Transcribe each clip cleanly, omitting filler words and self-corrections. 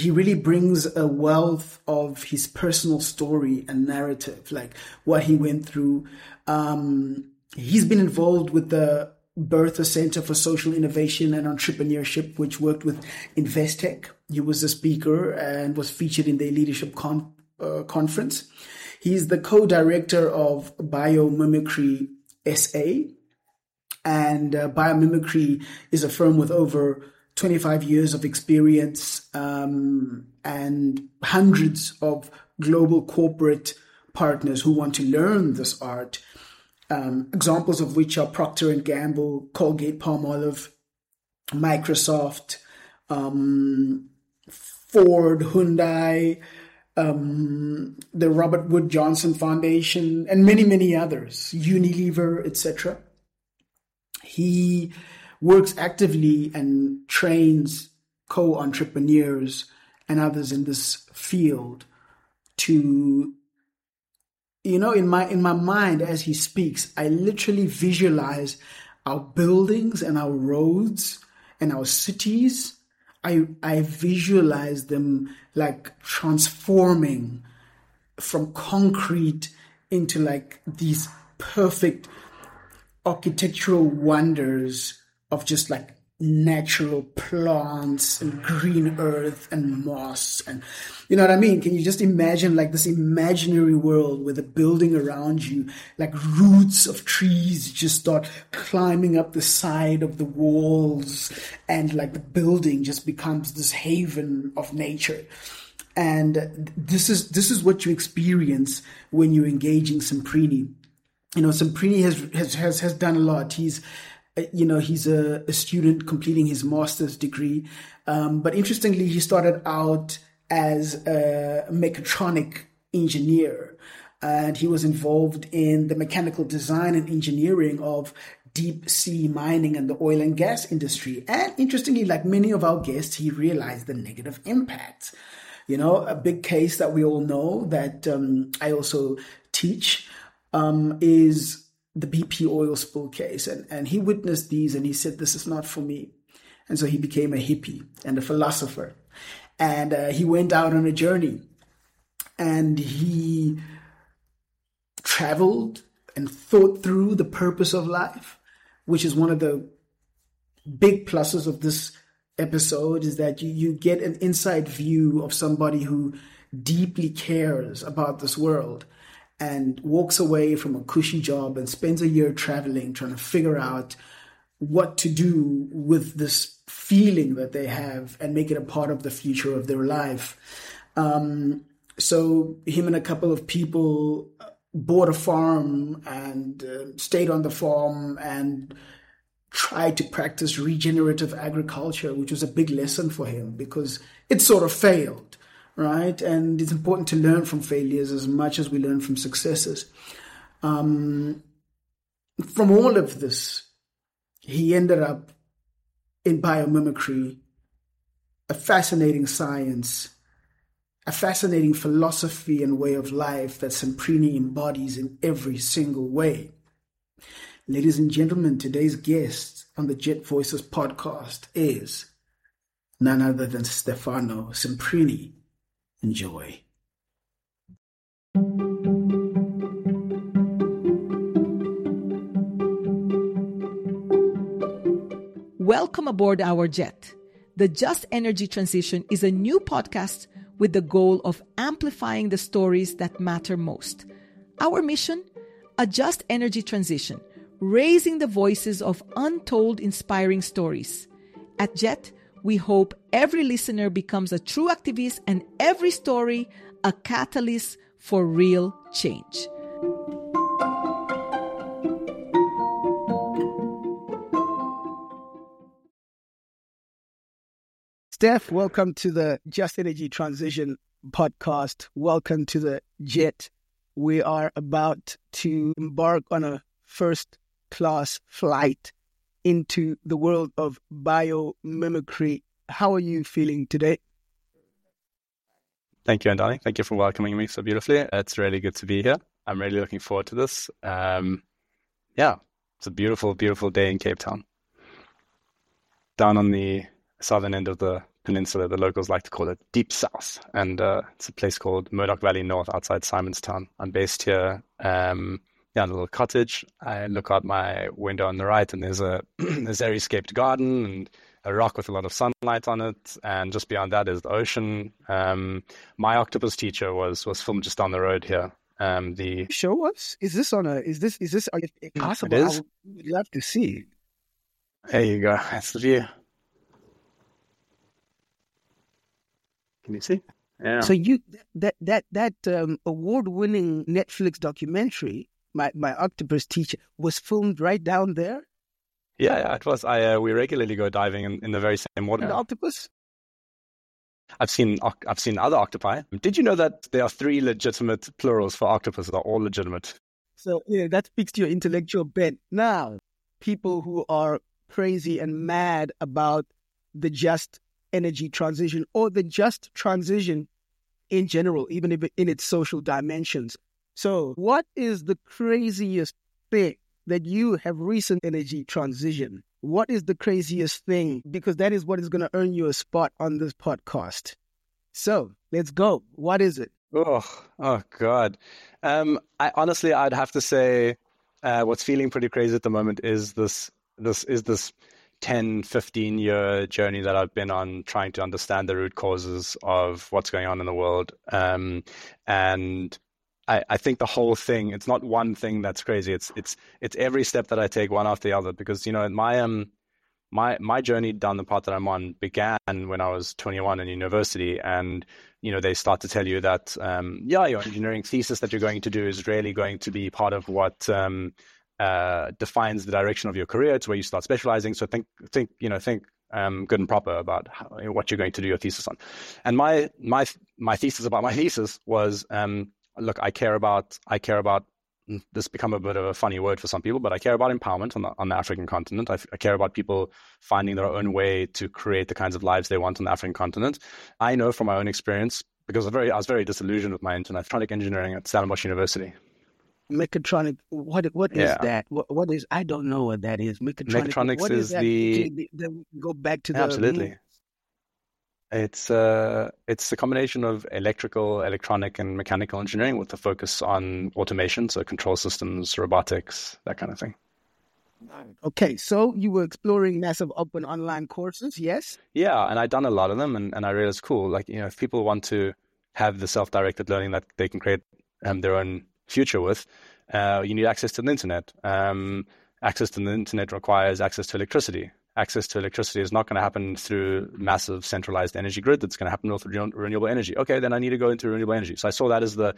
he really brings a wealth of his personal story and narrative, like what he went through. He's been involved with the Bertha Center for Social Innovation and Entrepreneurship, which worked with Investec. He was a speaker and was featured in their leadership conference. He's the co-director of Biomimicry SA. And Biomimicry is a firm with over 25 years of experience and hundreds of global corporate partners who want to learn this art. Examples of which are Procter & Gamble, Colgate Palmolive, Microsoft, Ford, Hyundai, the Robert Wood Johnson Foundation, and many, many others, Unilever, etc. He works actively and trains co-entrepreneurs and others in this field to, in my mind as he speaks, I literally visualize our buildings and our roads and our cities. I visualize them like transforming from concrete into like these perfect architectural wonders of just like natural plants and green earth and moss, and you know what I mean? Can you just imagine like this imaginary world where the building around you, like roots of trees just start climbing up the side of the walls, and like the building just becomes this haven of nature. And this is what you experience when you're engaging Semprini. Semprini has done a lot. He's a student completing his master's degree. But interestingly, he started out as a mechatronic engineer, and he was involved in the mechanical design and engineering of deep sea mining and the oil and gas industry. And interestingly, like many of our guests, he realized the negative impacts. A big case that we all know that I also teach is the BP oil spill case. And he witnessed these and he said, this is not for me. And so he became a hippie and a philosopher. And he went out on a journey and he traveled and thought through the purpose of life, which is one of the big pluses of this episode, is that you get an inside view of somebody who deeply cares about this world and walks away from a cushy job and spends a year traveling, trying to figure out what to do with this feeling that they have and make it a part of the future of their life. So him and a couple of people bought a farm and stayed on the farm and tried to practice regenerative agriculture, which was a big lesson for him because it sort of failed, right? And it's important to learn from failures as much as we learn from successes. From all of this, he ended up in biomimicry, a fascinating science, a fascinating philosophy and way of life that Semprini embodies in every single way. Ladies and gentlemen, today's guest on the Jet Voices podcast is none other than Stefano Semprini. Enjoy. Welcome aboard our jet. The Just Energy Transition is a new podcast with the goal of amplifying the stories that matter most. Our mission? A Just Energy Transition, raising the voices of untold inspiring stories. At Jet, we hope every listener becomes a true activist and every story a catalyst for real change. Steph, welcome to the Just Energy Transition podcast. Welcome to the Jet. We are about to embark on a first-class flight into the world of biomimicry. How are you feeling today? Thank you, Andani. Thank you for welcoming me so beautifully. It's really good to be here. I'm really looking forward to this. It's a beautiful, beautiful day in Cape Town. Down on the southern end of the peninsula. The locals like to call it Deep South. And it's a place called Murdoch Valley North outside Simonstown. I'm based here in a little cottage. I look out my window on the right, and there's a zeri-scaped garden and a rock with a lot of sunlight on it. And just beyond that is the ocean. My octopus teacher was filmed just down the road here. Show us. Is this possible? It is. I would love to see. There you go. That's the view. Can you see? Yeah. So that award-winning Netflix documentary, my octopus teacher, was filmed right down there. Yeah, it was. We regularly go diving in the very same water. An octopus? I've seen other octopi. Did you know that there are 3 legitimate plurals for octopus? They're all legitimate. So that speaks to your intellectual bent. Now, people who are crazy and mad about the just energy transition or the just transition in general, even if in its social dimensions. So what is the craziest thing that you have recent energy transition? What is the craziest thing? Because that is what is going to earn you a spot on this podcast. So let's go. What is it? Oh God. I'd have to say what's feeling pretty crazy at the moment is this 10, 15-year journey that I've been on trying to understand the root causes of what's going on in the world. And I think the whole thing, it's not one thing that's crazy. It's every step that I take one after the other, because, my journey down the path that I'm on began when I was 21 in university, and, they start to tell you that, your engineering thesis that you're going to do is really going to be part of what, defines the direction of your career. It's where you start specializing. So think good and proper about what you're going to do your thesis on. And my thesis about my thesis was, look, I care about this become a bit of a funny word for some people, but I care about empowerment on the African continent. I care about people finding their own way to create the kinds of lives they want on the African continent. I know from my own experience, because I was very disillusioned with my electronic engineering at Stellenbosch University. Mechatronic, what is that? What is, I don't know what that is. Mechatronics what is that? Go back to the... Absolutely. It's a combination of electrical, electronic, and mechanical engineering with a focus on automation, so control systems, robotics, that kind of thing. Okay, so you were exploring massive open online courses, yes? Yeah, and I'd done a lot of them, and I realized, cool, like, if people want to have the self-directed learning that they can create their own future with, you need access to the internet. Access to the internet requires access to electricity. Access to electricity is not going to happen through massive centralized energy grid. It's going to happen with renewable energy. Okay, then I need to go into renewable energy. So I saw that as the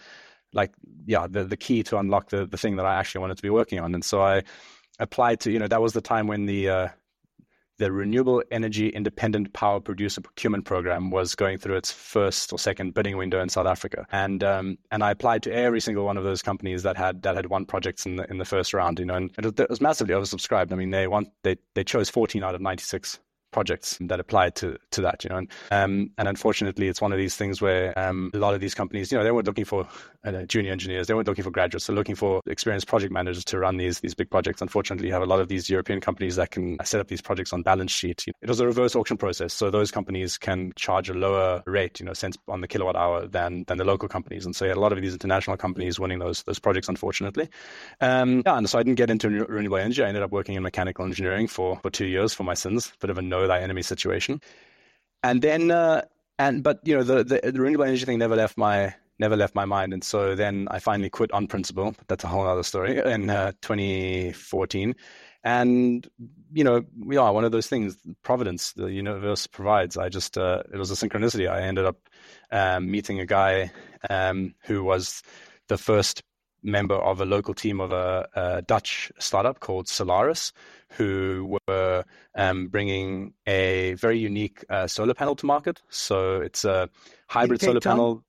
key to unlock the thing that I actually wanted to be working on. And so I applied to, that was the time when the Renewable Energy Independent Power Producer Procurement Program was going through its first or second bidding window in South Africa, and I applied to every single one of those companies that had won projects in the first round, and it was massively oversubscribed. I mean, they chose 14 out of 96 projects that applied to that, and unfortunately, it's one of these things where a lot of these companies, they weren't looking for junior engineers, they weren't looking for graduates, they're looking for experienced project managers to run these big projects. Unfortunately, you have a lot of these European companies that can set up these projects on balance sheet. It was a reverse auction process, so those companies can charge a lower rate, cents on the kilowatt hour than the local companies, and so you had a lot of these international companies winning those projects, unfortunately. And so I didn't get into renewable energy. I ended up working in mechanical engineering for 2 years for my sins, bit of a know thy enemy situation. And then the renewable energy thing never left my mind, and so then I finally quit on principle. That's a whole other story, in 2014. And one of those things, providence, the universe provides. I just it was a synchronicity. I ended up meeting a guy who was the first member of a local team of a Dutch startup called Solaris, who were bringing a very unique solar panel to market. So it's a hybrid solar panel.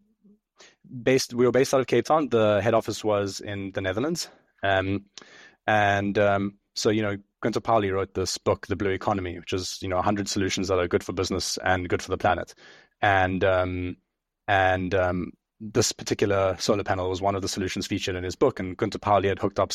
We were based out of Cape Town. The head office was in the Netherlands. So Gunther Pauli wrote this book, The Blue Economy, which is 100 solutions that are good for business and good for the planet. And this particular solar panel was one of the solutions featured in his book, and Gunther Pauli had hooked up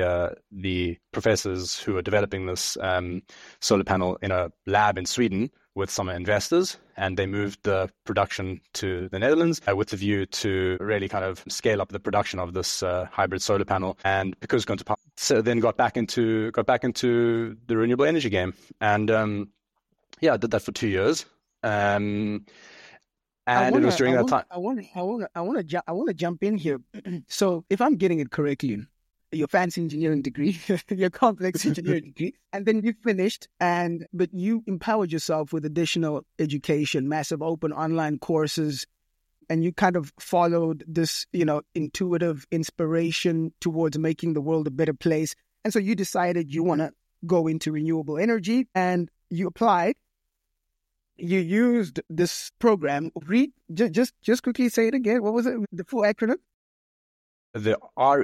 the professors who were developing this solar panel in a lab in Sweden with some investors, and they moved the production to the Netherlands with the view to really kind of scale up the production of this hybrid solar panel. And because going to so then got back into the renewable energy game, and I did that for 2 years. And it was during that time. I want to jump in here. So if I'm getting it correctly, your fancy engineering degree, your complex engineering degree, and then you finished, but you empowered yourself with additional education, massive open online courses, and you kind of followed this, intuitive inspiration towards making the world a better place. And so you decided you want to go into renewable energy, and you applied. You used this program. Just quickly say it again. What was it? The full acronym? The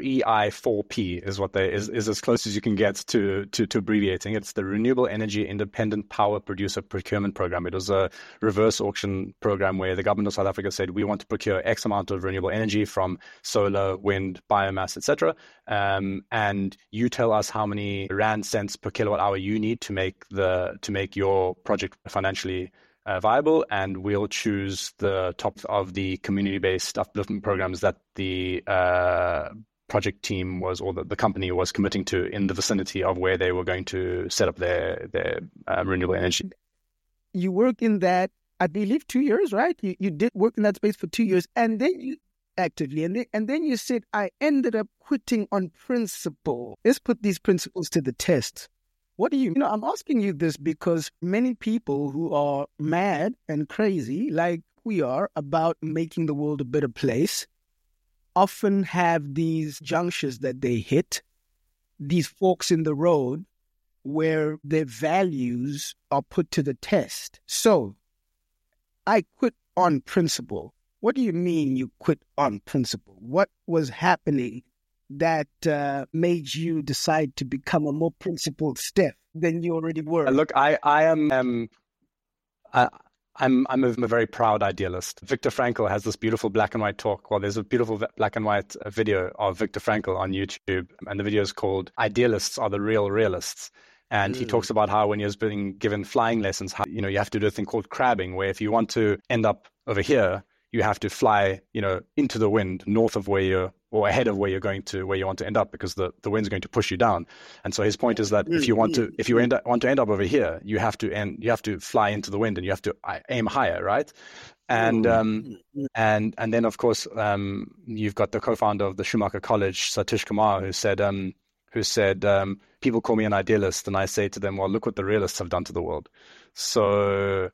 REI4P is what is as close as you can get to abbreviating. It's the Renewable Energy Independent Power Producer Procurement Program. It was a reverse auction program where the government of South Africa said, we want to procure X amount of renewable energy from solar, wind, biomass, etc. And you tell us how many rand cents per kilowatt hour you need to make your project financially viable, and we'll choose the top of the community-based upliftment programs that the project team or the company was committing to in the vicinity of where they were going to set up their renewable energy. You worked in that, I believe, 2 years, right? You did work in that space for 2 years, and then you actively, and then you said, I ended up quitting on principle. Let's put these principles to the test. What do you know? I'm asking you this because many people who are mad and crazy, like we are, about making the world a better place, often have these junctures that they hit, these forks in the road, where their values are put to the test. So, I quit on principle. What do you mean you quit on principle? What was happening that made you decide to become a more principled Steph than you already were? Look, I'm a very proud idealist. Viktor Frankl has this beautiful black and white talk. Well, there's a beautiful black and white video of Viktor Frankl on YouTube, and the video is called "Idealists Are the Real Realists." And he talks about how when he was being given flying lessons, how you have to do a thing called crabbing, where if you want to end up over here, you have to fly, into the wind north of where ahead of where you want to end up, because the wind's going to push you down. And so his point is that if you want to end up over here, you have to fly into the wind, and you have to aim higher, right? And and then of course you've got the co-founder of the Schumacher College, Satish Kumar, who said people call me an idealist, and I say to them, well, look what the realists have done to the world. So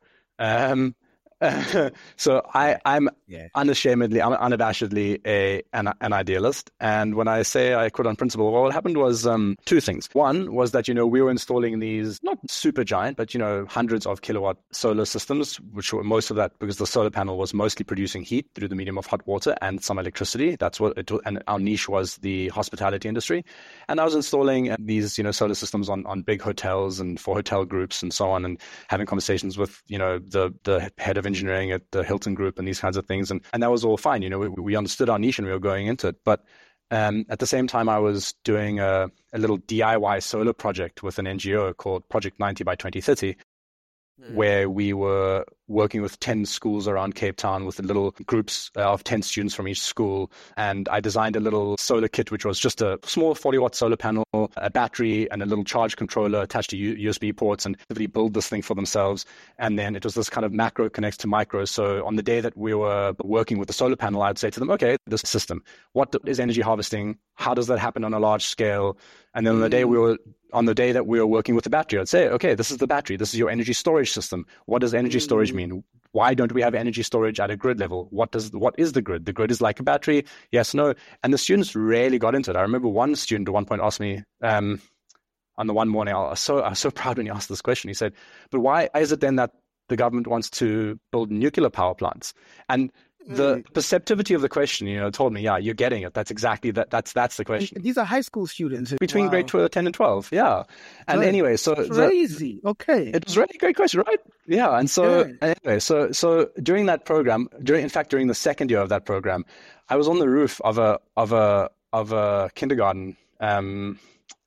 so I'm unabashedly an idealist. And when I say I quit on principle, what happened was two things. One was that, we were installing these, not super giant, but, hundreds of kilowatt solar systems, which were most of that because the solar panel was mostly producing heat through the medium of hot water and some electricity. That's what and our niche was the hospitality industry. And I was installing these, solar systems on big hotels and for hotel groups and so on, and having conversations with, the head of engineering at the Hilton Group and these kinds of things. And that was all fine. We understood our niche and we were going into it. But at the same time, I was doing a little DIY solar project with an NGO called Project 90 by 2030, where we were working with 10 schools around Cape Town with little groups of 10 students from each school. And I designed a little solar kit, which was just a small 40-watt solar panel, a battery, and a little charge controller attached to USB ports, and everybody build this thing for themselves. And then it was this kind of macro connects to micro. So on the day that we were working with the solar panel, I'd say to them, okay, this system, what is energy harvesting? How does that happen on a large scale? And then on the day that we were working with the battery, I'd say, okay, this is the battery. This is your energy storage system. What does energy storage mean? Why don't we have energy storage at a grid level? What is the grid? The grid is like a battery. Yes, no. And the students really got into it. I remember one student at one point asked me, on the one morning, I was so proud when he asked this question. He said, but why is it then that the government wants to build nuclear power plants? And the perceptivity of the question, told me, yeah, you're getting it. That's exactly that. That's the question. These are high school students between grade 10 and 12. Yeah. And right. Anyway, so crazy. Okay. It was really a great question, right? Yeah. And so anyway, so during that program, during the second year of that program, I was on the roof of a kindergarten,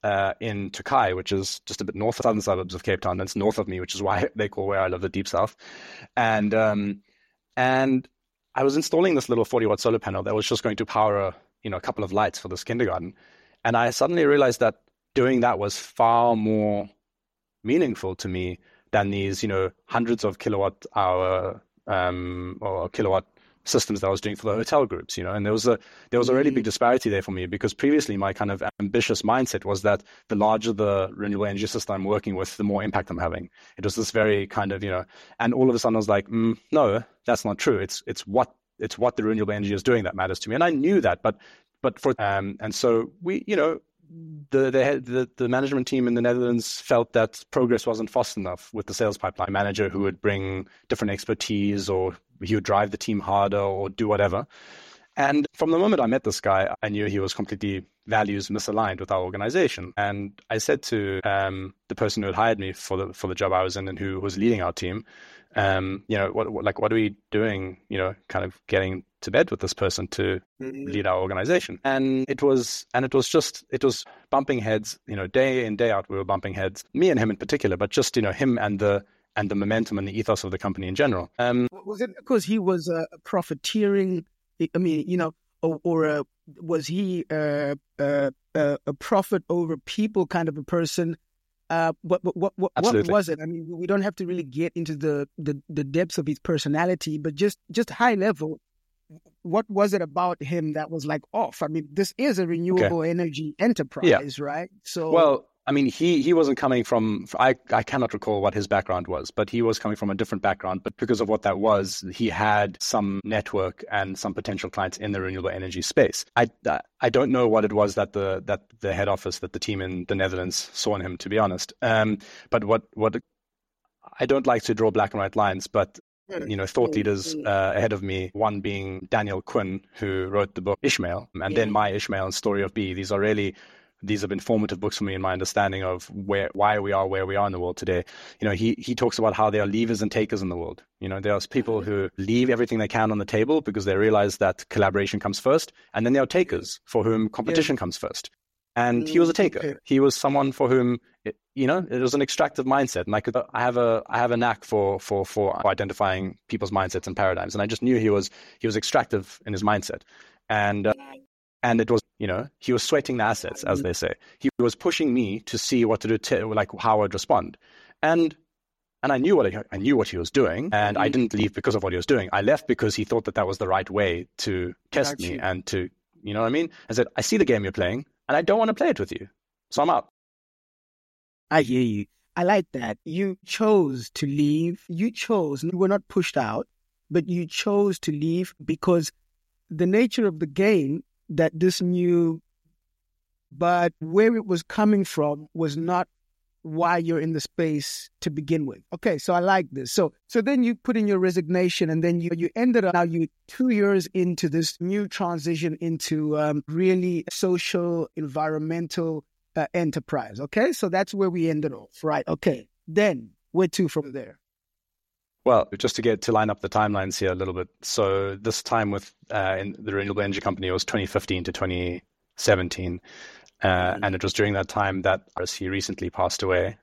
in Tokai, which is just a bit north of southern suburbs of Cape Town. That's north of me, which is why they call where I live the Deep South. And I was installing this little 40-watt solar panel that was just going to power a couple of lights for this kindergarten. And I suddenly realized that doing that was far more meaningful to me than these, hundreds of kilowatt hour or kilowatt systems that I was doing for the hotel groups, and there was a really big disparity there for me, because previously my kind of ambitious mindset was that the larger the renewable energy system I'm working with, the more impact I'm having. It was this very kind of, and all of a sudden I was like, no, that's not true. It's what the renewable energy is doing that matters to me. And I knew that, but for, and so we, the management team in the Netherlands felt that progress wasn't fast enough with the sales pipeline manager, who would bring different expertise, or he would drive the team harder or do whatever. And from the moment I met this guy, I knew he was completely values misaligned with our organization. And I said to the person who had hired me for the job I was in and who was leading our team, what are we doing, kind of getting to bed with this person to lead our organization? And it was bumping heads, day in, day out, we were bumping heads, me and him in particular, but just, him and the momentum and the ethos of the company in general. Was it because he was profiteering? I mean, or was he a profit over people kind of a person? What was it? I mean, we don't have to really get into the depths of his personality, but just high level, what was it about him that was like off? I mean, this is a renewable energy enterprise, right? So, well, I mean, he wasn't coming from, I cannot recall what his background was, but he was coming from a different background. But because of what that was, he had some network and some potential clients in the renewable energy space. I don't know what it was that the head office, that the team in the Netherlands saw in him, to be honest. But what I don't like to draw black and white lines, but thought leaders ahead of me, one being Daniel Quinn, who wrote the book Ishmael, and then My Ishmael and Story of B. These have been formative books for me in my understanding of why we are where we are in the world today. He talks about how there are leavers and takers in the world. There are people who leave everything they can on the table because they realize that collaboration comes first. And then there are takers for whom competition comes first. And he was a taker. Okay. He was someone for whom, it was an extractive mindset. And I have a knack for identifying people's mindsets and paradigms. And I just knew he was extractive in his mindset. And it was, he was sweating the assets, as they say. He was pushing me to see what to do, how I'd respond. And I knew what he was doing, and I didn't leave because of what he was doing. I left because he thought that was the right way to test me and to, you know what I mean? I said, I see the game you're playing, and I don't want to play it with you. So I'm out. I hear you. I like that. You chose to leave. You were not pushed out, but you chose to leave because the nature of the game that this new, but where it was coming from was not why you're in the space to begin with. Okay, so I like this. So then you put in your resignation, and then you ended up, now you 2 years into this new transition into really social, environmental enterprise. Okay, so that's where we ended off, right? Okay, then where to from there? Well, just to line up the timelines here a little bit. So this time with in the renewable energy company, it was 2015 to 2017. And it was during that time that he recently passed away.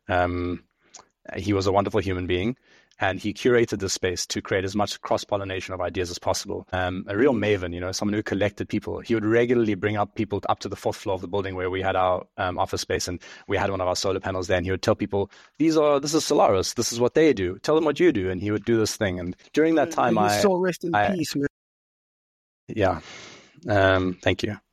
He was a wonderful human being, and he curated this space to create as much cross-pollination of ideas as possible. A real maven, someone who collected people. He would regularly bring up people up to the 4th floor of the building where we had our office space, and we had one of our solar panels there, and he would tell people, this is Solaris, this is what they do, tell them what you do, and he would do this thing. And during that time, so rest in peace, man. Yeah. Thank you.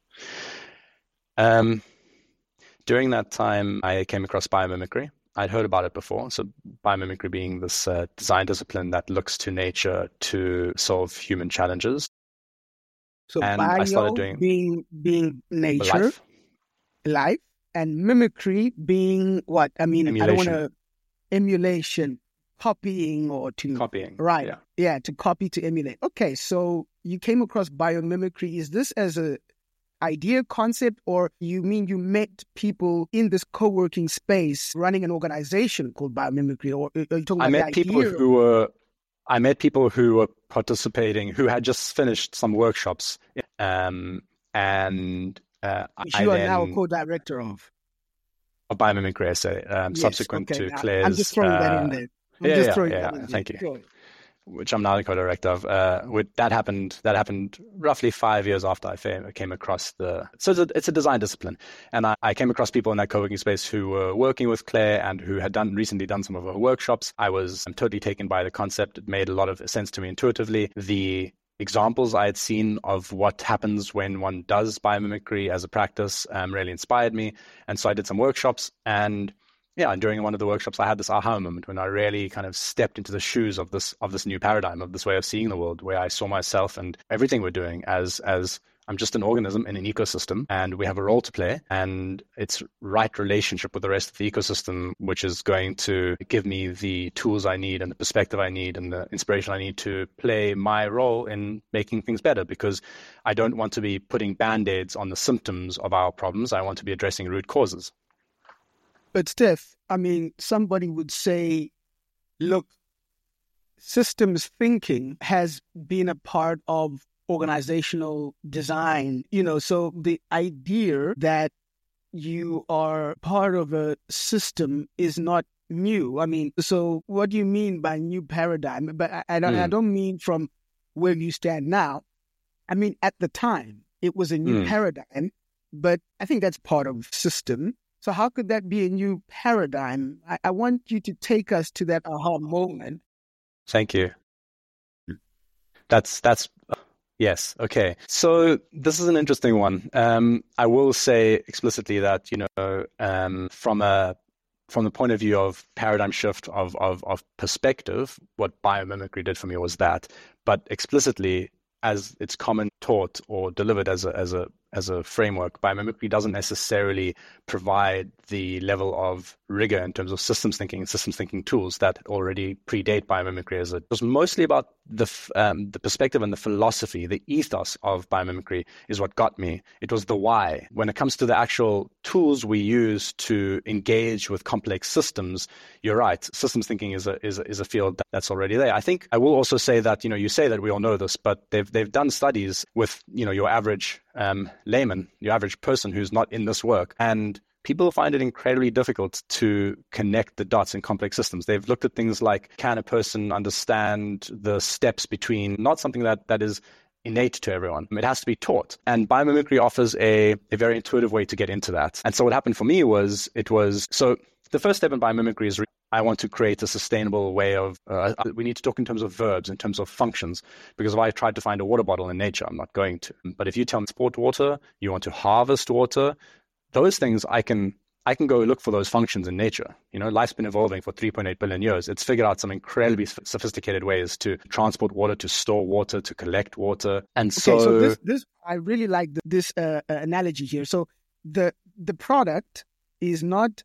During that time, I came across biomimicry. I'd heard about it before. So biomimicry being this design discipline that looks to nature to solve human challenges. So and bio I started doing being nature, life, and mimicry being what? I mean, emulation. I don't want to emulation, copying or to copying. Right. Yeah, to copy, to emulate. Okay, so you came across biomimicry. Is this as a idea, concept, or you mean you met people in this co-working space running an organization called biomimicry, or are you talking about I met people who were participating, who had just finished some workshops, and which you are now a co-director of. of biomimicry essay, Yes, subsequent okay. to Now, Claire's. I'm just throwing that in there. I'm just throwing that in there. Thank you. Sure. Which I'm now the co-director of. That happened roughly 5 years after I came across so it's a design discipline. And I came across people in that co-working space who were working with Claire and who had recently done some of her workshops. I'm totally taken by the concept. It made a lot of sense to me intuitively. The examples I had seen of what happens when one does biomimicry as a practice really inspired me. And so I did some workshops, and during one of the workshops, I had this aha moment when I really kind of stepped into the shoes of this new paradigm, of this way of seeing the world, where I saw myself and everything we're doing as I'm just an organism in an ecosystem, and we have a role to play, and it's right relationship with the rest of the ecosystem, which is going to give me the tools I need and the perspective I need and the inspiration I need to play my role in making things better, because I don't want to be putting band-aids on the symptoms of our problems. I want to be addressing root causes. But Steph, I mean, somebody would say, look, systems thinking has been a part of organizational design, so the idea that you are part of a system is not new. I mean, so what do you mean by new paradigm? But I don't mean from where you stand now. I mean, at the time, it was a new paradigm, but I think that's part of system. So how could that be a new paradigm? I want you to take us to that aha moment. Thank you. That's yes. Okay. So this is an interesting one. I will say explicitly that, from the point of view of paradigm shift of perspective, what biomimicry did for me was that. But explicitly, as it's common taught or delivered as a framework, biomimicry doesn't necessarily provide the level of rigor in terms of systems thinking tools that already predate biomimicry. It was mostly about the perspective and the philosophy, the ethos of biomimicry is what got me. It was the why. When it comes to the actual tools we use to engage with complex systems, you're right. Systems thinking is a field that's already there. I think I will also say that, you say that we all know this, but they've done studies with, your average layman, your average person who's not in this work, and people find it incredibly difficult to connect the dots in complex systems. They've looked at things like, can a person understand the steps between, not something that is innate to everyone. It has to be taught. And biomimicry offers a very intuitive way to get into that. And so what happened for me was, so the first step in biomimicry is I want to create a sustainable way of, we need to talk in terms of verbs, in terms of functions, because if I tried to find a water bottle in nature, I'm not going to. But if you tell me transport water, you want to harvest water, those things I can go look for those functions in nature. Life's been evolving for 3.8 billion years. It's figured out some incredibly sophisticated ways to transport water, to store water, to collect water. And so this I really like this analogy here. So the product is not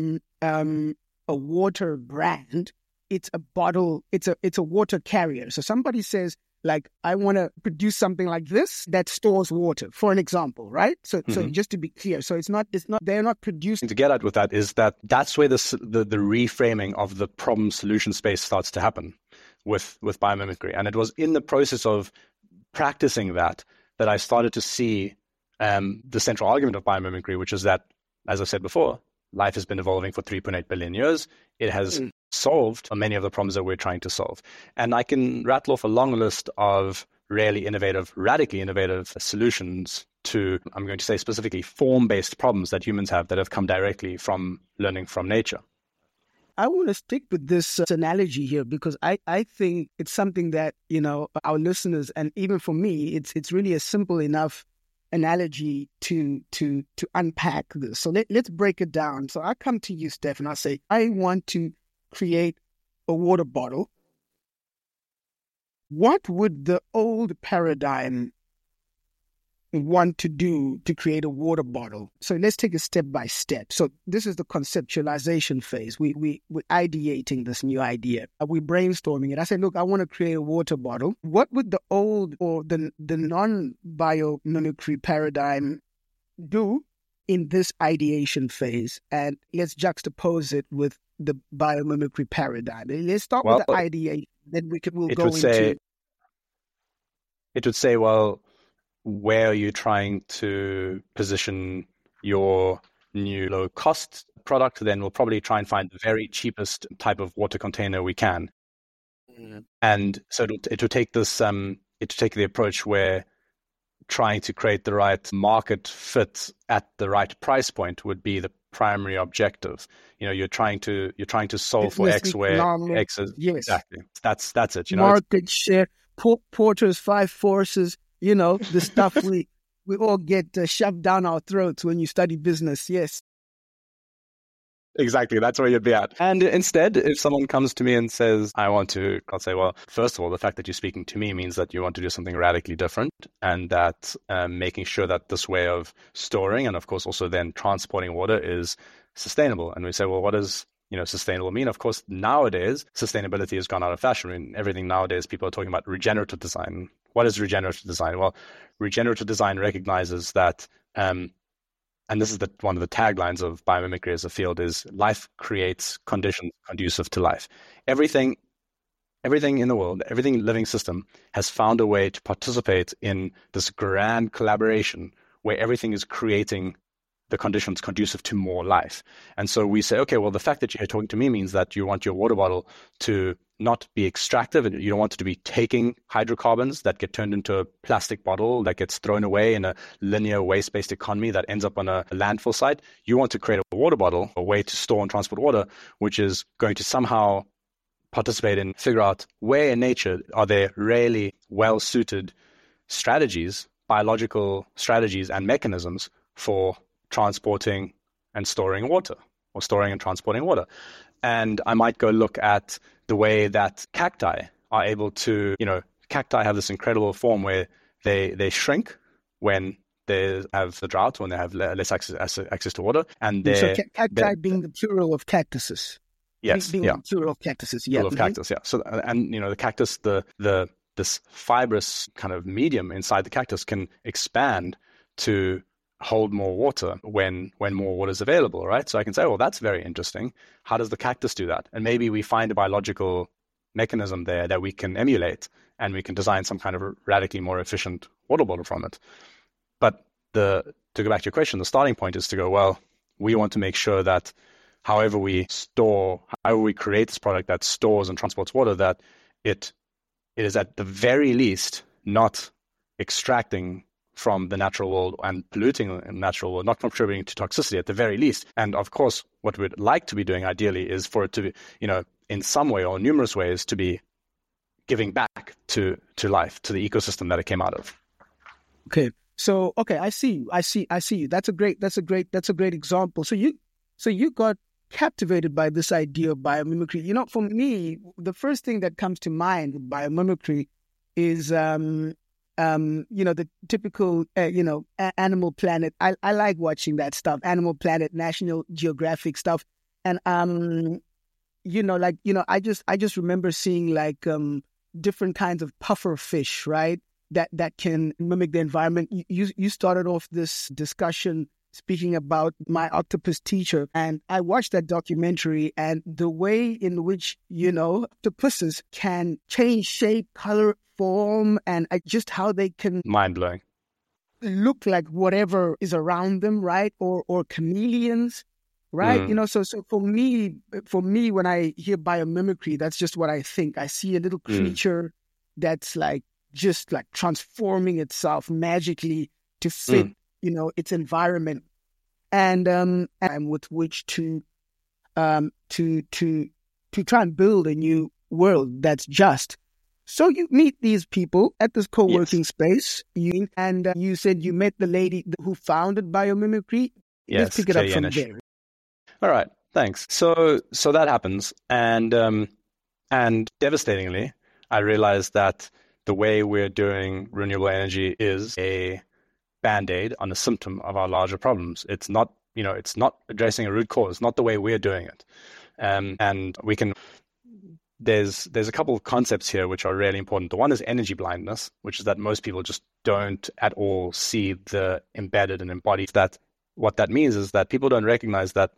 a water brand. It's a bottle. It's a water carrier. So somebody says, like, I want to produce something like this that stores water, for an example, right? So just to be clear, so it's not they're not producing. To get at with that is that's where the reframing of the problem solution space starts to happen with biomimicry. And it was in the process of practicing that I started to see the central argument of biomimicry, which is that, as I said before, life has been evolving for 3.8 billion years. It has solved many of the problems that we're trying to solve. And I can rattle off a long list of really innovative, radically innovative solutions to, I'm going to say specifically, form-based problems that humans have that have come directly from learning from nature. I want to stick with this analogy here because I think it's something that, our listeners, and even for me, it's really a simple enough analogy to unpack this. So let's break it down. So I come to you, Steph, and I say, I want to create a water bottle. What would the old paradigm want to do to create a water bottle? So let's take it step by step. So this is the conceptualization phase. We're ideating this new idea. We're brainstorming it. I said, look, I want to create a water bottle. What would the old or the non-biomimicry paradigm do in this ideation phase? And let's juxtapose it with the biomimicry paradigm. Let's start with the ideation. Then we'll go into... It would say, well, where are you trying to position your new low-cost product, then we'll probably try and find the very cheapest type of water container we can. And so it would take this, it would take the approach where trying to create the right market fit at the right price point would be the primary objective. You're trying to solve for X where X is exactly. That's it. Market share, Porter's 5 forces. The stuff we all get shoved down our throats when you study business. Yes. Exactly. That's where you'd be at. And instead, if someone comes to me and says, I'll say, well, first of all, the fact that you're speaking to me means that you want to do something radically different, and that making sure that this way of storing and, of course, also then transporting water is sustainable. And we say, well, what does sustainable mean? Of course, nowadays, sustainability has gone out of fashion. I mean, everything nowadays, people are talking about regenerative design. What is regenerative design? Well, regenerative design recognizes that and this is one of the taglines of biomimicry as a field, is life creates conditions conducive to life. Everything in the world, everything living system has found a way to participate in this grand collaboration where everything is creating the conditions conducive to more life. And so we say, okay, well, the fact that you're talking to me means that you want your water bottle to not be extractive, and you don't want it to be taking hydrocarbons that get turned into a plastic bottle that gets thrown away in a linear waste-based economy that ends up on a landfill site. You want to create a water bottle, a way to store and transport water, which is going to somehow participate in, figure out where in nature are there really well-suited strategies, biological strategies and mechanisms for transporting and storing water, or storing and transporting water. And I might go look at the way that cacti are able to, cacti have this incredible form where they shrink when they have the drought, when they have less access to water. And so cacti being the plural of cactuses. Yes, being the plural of cactuses. Yeah, plural of cactus. Yeah. So, and the cactus, this fibrous kind of medium inside the cactus can expand to hold more water when more water is available, right? So I can say, well, that's very interesting. How does the cactus do that? And maybe we find a biological mechanism there that we can emulate, and we can design some kind of radically more efficient water bottle from it. But to go back to your question, the starting point is to go, well, we want to make sure that however we create this product that stores and transports water, that it is at the very least not extracting from the natural world and polluting the natural world, not contributing to toxicity at the very least. And of course, what we'd like to be doing ideally is for it to be, in some way or numerous ways, to be giving back to life, to the ecosystem that it came out of. Okay. So, I see you. That's a great example. So you got captivated by this idea of biomimicry. For me, the first thing that comes to mind with biomimicry is, the typical, Animal Planet. I like watching that stuff, Animal Planet, National Geographic stuff. And, I just remember seeing different kinds of puffer fish, right? That can mimic the environment. You started off this discussion speaking about My Octopus Teacher, and I watched that documentary, and the way in which, octopuses can change shape, color, form, and just how they can mind-blowing look like whatever is around them, right? Or chameleons, right? So for me, when I hear biomimicry, that's just what I think. I see a little creature that's just transforming itself magically to fit, its environment, and with which to try and build a new world that's just. So you meet these people at this co-working space, and you said you met the lady who founded biomimicry. Yes, let's pick it up from there. All right, thanks. So that happens, and devastatingly, I realized that the way we're doing renewable energy is a band-aid on a symptom of our larger problems. It's not addressing a root cause. It's not the way we're doing it. And we can, there's a couple of concepts here which are really important. The one is energy blindness, which is that most people just don't at all see the embedded and embodied. That what that means is that people don't recognize that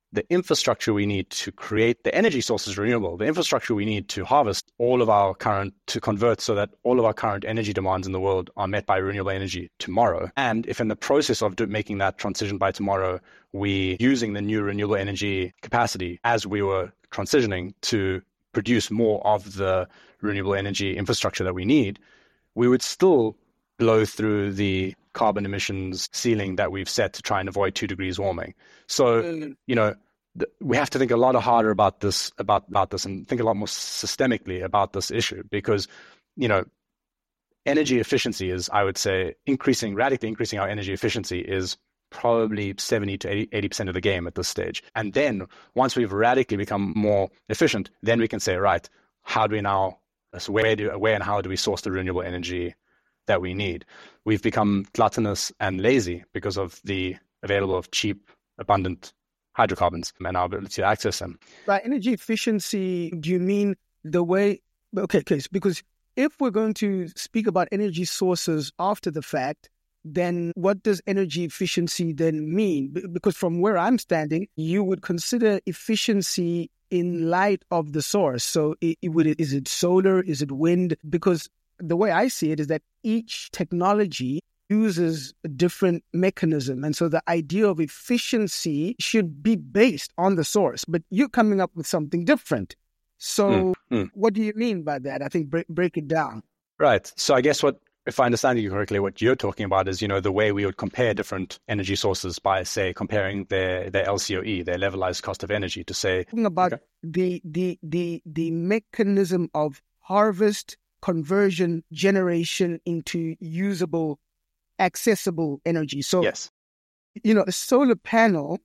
the infrastructure we need to create the energy sources renewable, the infrastructure we need to harvest all of our current, to convert so that all of our current energy demands in the world are met by renewable energy tomorrow. And if in the process of making that transition by tomorrow, we using the new renewable energy capacity as we were transitioning to produce more of the renewable energy infrastructure that we need, we would still blow through the carbon emissions ceiling that we've set to try and avoid 2 degrees warming. So, we have to think a lot harder about this, and think a lot more systemically about this issue, because, energy efficiency is, I would say, radically increasing our energy efficiency is probably 70 to 80% of the game at this stage. And then once we've radically become more efficient, then we can say, right, where and how do we source the renewable energy that we need? We've become gluttonous and lazy because of the available of cheap, abundant hydrocarbons and our ability to access them. By energy efficiency, do you mean the way... Okay, because if we're going to speak about energy sources after the fact, then what does energy efficiency then mean? Because from where I'm standing, you would consider efficiency in light of the source. So is it solar? Is it wind? Because the way I see it is that each technology uses a different mechanism. And so the idea of efficiency should be based on the source. But you're coming up with something different. So what do you mean by that? I think break it down. Right. So I guess if I understand you correctly, what you're talking about is, the way we would compare different energy sources by, say, comparing their LCOE, their levelized cost of energy, to say... Talking about the mechanism of harvest, conversion, generation into usable, accessible energy. So, yes. A solar panel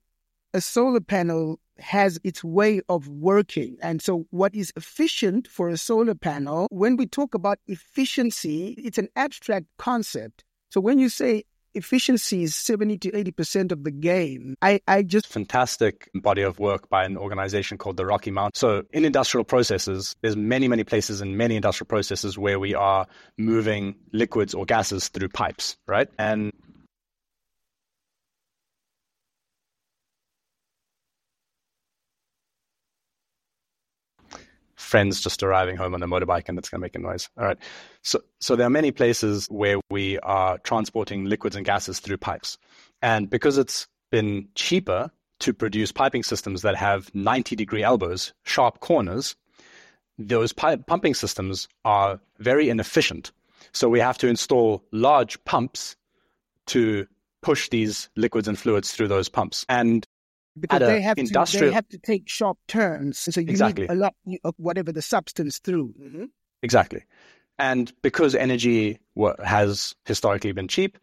has its way of working. And so what is efficient for a solar panel, when we talk about efficiency, it's an abstract concept. So when you say efficiency is 70 to 80% of the game, I just... Fantastic body of work by an organization called the Rocky Mountain. So in industrial processes, there's many, many places in many industrial processes where we are moving liquids or gases through pipes, right? And friends just arriving home on a motorbike, and it's going to make a noise. All right. So there are many places where we are transporting liquids and gases through pipes. And because it's been cheaper to produce piping systems that have 90-degree elbows, sharp corners, those pumping systems are very inefficient. So we have to install large pumps to push these liquids and fluids through those pumps. And because they have to take sharp turns. So you need a lot of whatever the substance through. Mm-hmm. Exactly. And because energy has historically been cheap,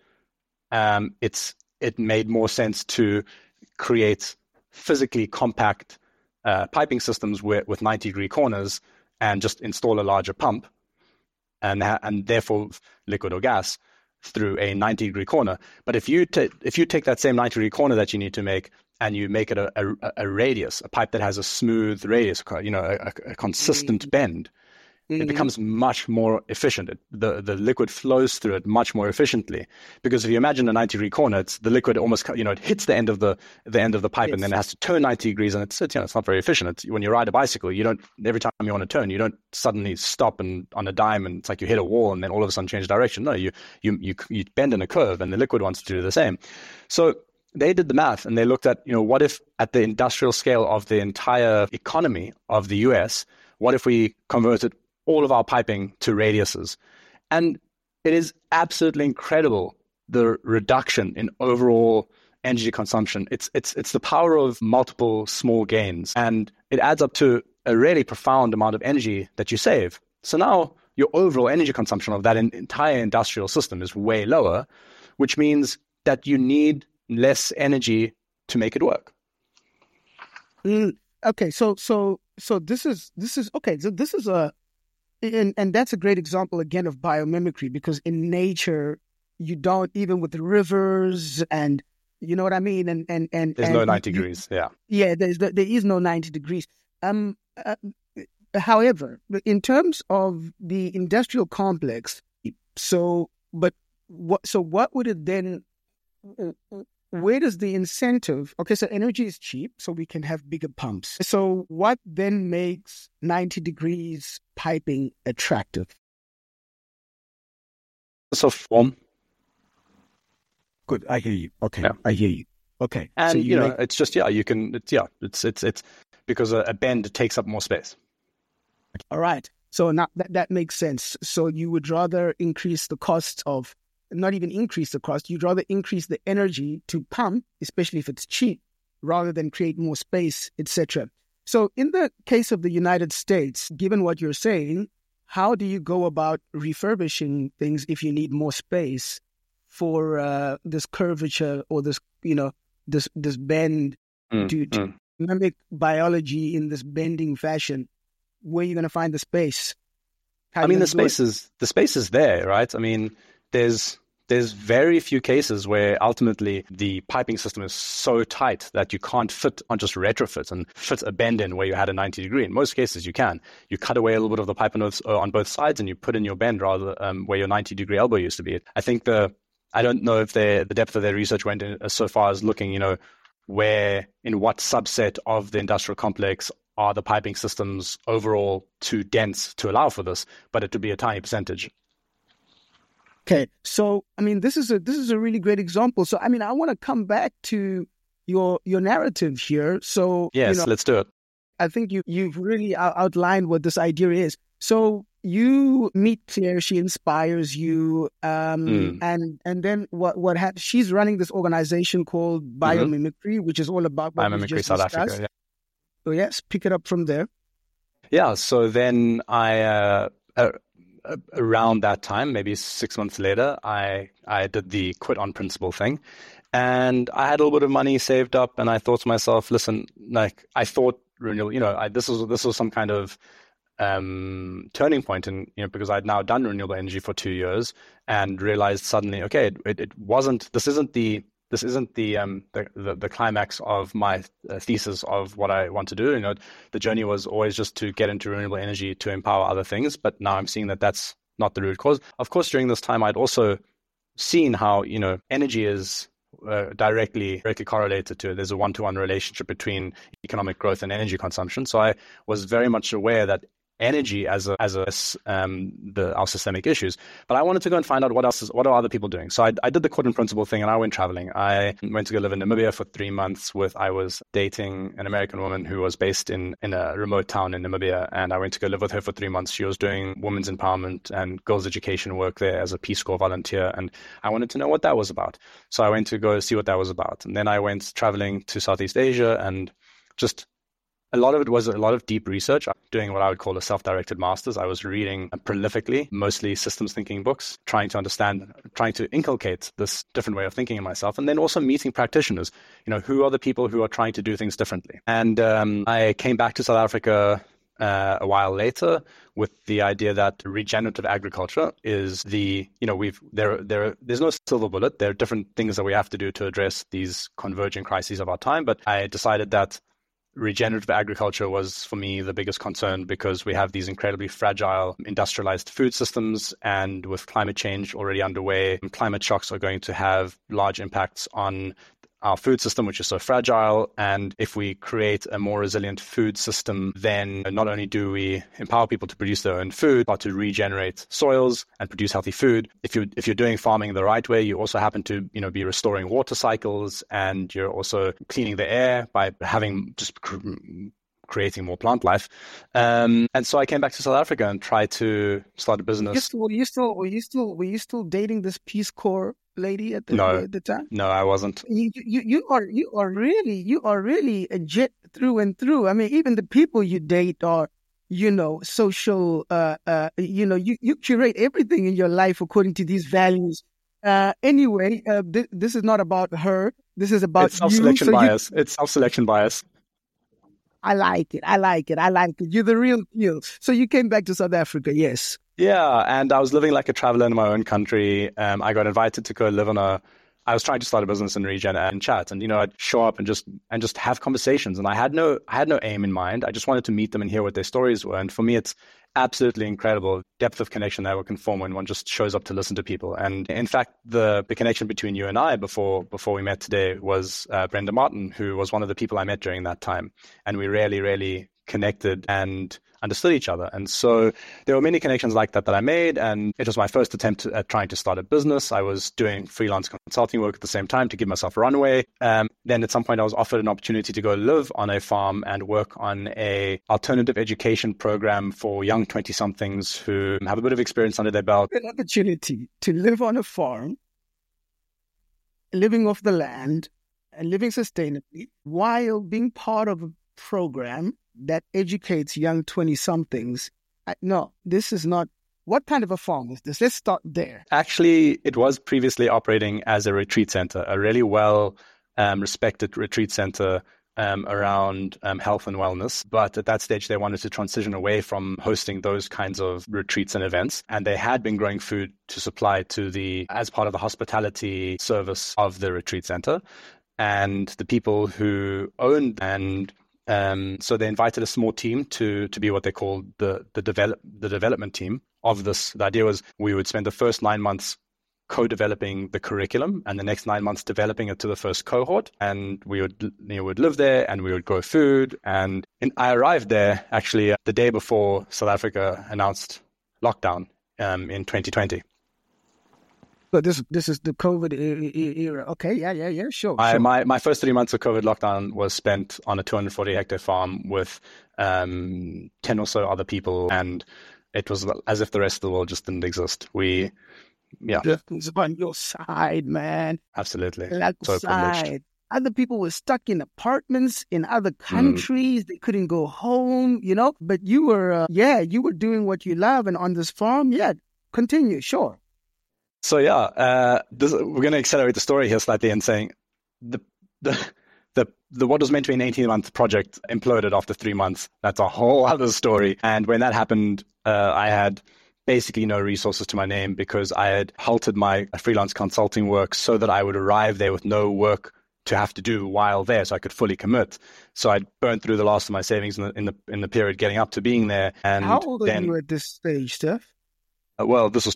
it made more sense to create physically compact piping systems with 90-degree corners and just install a larger pump and therefore liquid or gas through a 90-degree corner. But if you take that same 90-degree corner that you need to make and you make it a radius, a pipe that has a smooth radius, a consistent bend, it becomes much more efficient. The liquid flows through it much more efficiently. Because if you imagine a 90-degree corner, it's the liquid almost, it hits the end of the pipe, yes. And then it has to turn 90 degrees, and it's not very efficient. When you ride a bicycle, every time you want to turn, you don't suddenly stop and on a dime, and it's like you hit a wall and then all of a sudden change direction. No, you bend in a curve, and the liquid wants to do the same. So they did the math, and they looked at, what if at the industrial scale of the entire economy of the US, what if we converted all of our piping to radiuses? And it is absolutely incredible, the reduction in overall energy consumption. It's the power of multiple small gains, and it adds up to a really profound amount of energy that you save. So now your overall energy consumption of that entire industrial system is way lower, which means that you need less energy to make it work. Okay, so this is okay. So this is and that's a great example again of biomimicry, because in nature you don't, even with the rivers, and you know what I mean, and there's no 90 degrees. Yeah, there is no 90 degrees. However, in terms of the industrial complex, what would it then? where does the incentive? Okay, so energy is cheap, so we can have bigger pumps. So what then makes 90 degrees piping attractive? So form. Good, I hear you. Okay, Yeah. I hear you. Okay, And so it's just it's because a bend takes up more space. all right. So now that makes sense. So you would rather increase the cost of, not even increase the cost, you'd rather increase the energy to pump, especially if it's cheap, rather than create more space, etc. So in the case of the United States, given what you're saying, how do you go about refurbishing things if you need more space for this curvature or this, this bend to mimic biology in this bending fashion? Where are you going to find the space? The space is there, right? I mean, there's very few cases where ultimately the piping system is so tight that you can't fit on just retrofit and fit a bend in where you had a 90 degree. In most cases, you can. You cut away a little bit of the pipe on both sides and you put in your bend rather where your 90 degree elbow used to be. I think I don't know if the depth of their research went in so far as looking, in what subset of the industrial complex are the piping systems overall too dense to allow for this, but it would be a tiny percentage. Okay, so this is a really great example. So I want to come back to your narrative here. So yes, let's do it. I think you've really outlined what this idea is. So you meet Claire, she inspires you, and then what happens? She's running this organization called Biomimicry, which is all about what Biomimicry South Africa. Yeah. So yes, pick it up from there. Yeah. So then I. Around that time, maybe 6 months later, I did the quit on principle thing, and I had a little bit of money saved up, and I thought to myself, listen, I thought renewable, this was some kind of turning point, and because I'd now done renewable energy for 2 years and realized suddenly, okay, it wasn't. This isn't the climax of my thesis of what I want to do. The journey was always just to get into renewable energy to empower other things. But now I'm seeing that that's not the root cause. Of course, during this time, I'd also seen how, energy is directly correlated to it. There's a 1-to-1 relationship between economic growth and energy consumption. So I was very much aware that energy as our systemic issues. But I wanted to go and find out what are other people doing. So I did the quit in principle thing, and I went traveling. I went to go live in Namibia for 3 months I was dating an American woman who was based in a remote town in Namibia, and I went to go live with her for 3 months. She was doing women's empowerment and girls' education work there as a Peace Corps volunteer, and I wanted to know what that was about. So I went to go see what that was about. And then I went traveling to Southeast Asia, and just a lot of it was a lot of deep research, doing what I would call a self-directed master's. I was reading prolifically, mostly systems thinking books, trying to inculcate this different way of thinking in myself, and then also meeting practitioners. Who are the people who are trying to do things differently? And I came back to South Africa a while later with the idea that regenerative agriculture is there's no silver bullet. There are different things that we have to do to address these converging crises of our time. But I decided that regenerative agriculture was, for me, the biggest concern, because we have these incredibly fragile industrialized food systems, and with climate change already underway, climate shocks are going to have large impacts on our food system, which is so fragile. And if we create a more resilient food system, then not only do we empower people to produce their own food, but to regenerate soils and produce healthy food. If you're doing farming the right way, you also happen to be restoring water cycles, and you're also cleaning the air by having just creating more plant life. And so I came back to South Africa and tried to start a business. Were you still dating this Peace Corps lady at the time? No, I wasn't. You are really a jet through and through. Even the people you date are, social. You curate everything in your life according to these values. Anyway, this is not about her. This is about it's self-selection bias. It's self-selection bias. I like it. You're the real deal. So you came back to South Africa, yes? Yeah, and I was living like a traveler in my own country. I got invited to go live I was trying to start a business in Regen and chat, and I'd show up and just have conversations. And I had no aim in mind. I just wanted to meet them and hear what their stories were. And for me, it's absolutely incredible depth of connection that we can form when one just shows up to listen to people. And in fact, the connection between you and I before we met today was Brenda Martin, who was one of the people I met during that time. And we really connected and understood each other. And so there were many connections like that I made. And it was my first attempt at trying to start a business. I was doing freelance consulting work at the same time to give myself a runway. Then at some point I was offered an opportunity to go live on a farm and work on a alternative education program for young 20-somethings who have a bit of experience under their belt. An opportunity to live on a farm, living off the land and living sustainably while being part of a program that educates young 20-somethings. No, this is not. What kind of a farm is this? Let's start there. Actually, it was previously operating as a retreat center, a really well respected retreat center around health and wellness. But at that stage, they wanted to transition away from hosting those kinds of retreats and events. And they had been growing food to supply as part of the hospitality service of the retreat center. And the people who owned so they invited a small team to be what they called the development team of this. The idea was we would spend the first 9 months co-developing the curriculum and the next 9 months developing it to the first cohort. And we would live there and we would grow food. And I arrived there actually the day before South Africa announced lockdown in 2020. So this is the COVID era. Okay, yeah, sure. My first 3 months of COVID lockdown was spent on a 240-hectare farm with 10 or so other people, and it was as if the rest of the world just didn't exist. It was on your side, man. Absolutely. So privileged. Other people were stuck in apartments in other countries. They couldn't go home, But you were, you were doing what you love, and on this farm, continue, sure. So we're going to accelerate the story here slightly and saying the what was meant to be an 18-month project imploded after 3 months. That's a whole other story. And when that happened, I had basically no resources to my name because I had halted my freelance consulting work so that I would arrive there with no work to have to do while there, so I could fully commit. So I burned through the last of my savings in the period getting up to being there. And how old are you at this stage, Steph? Well, this was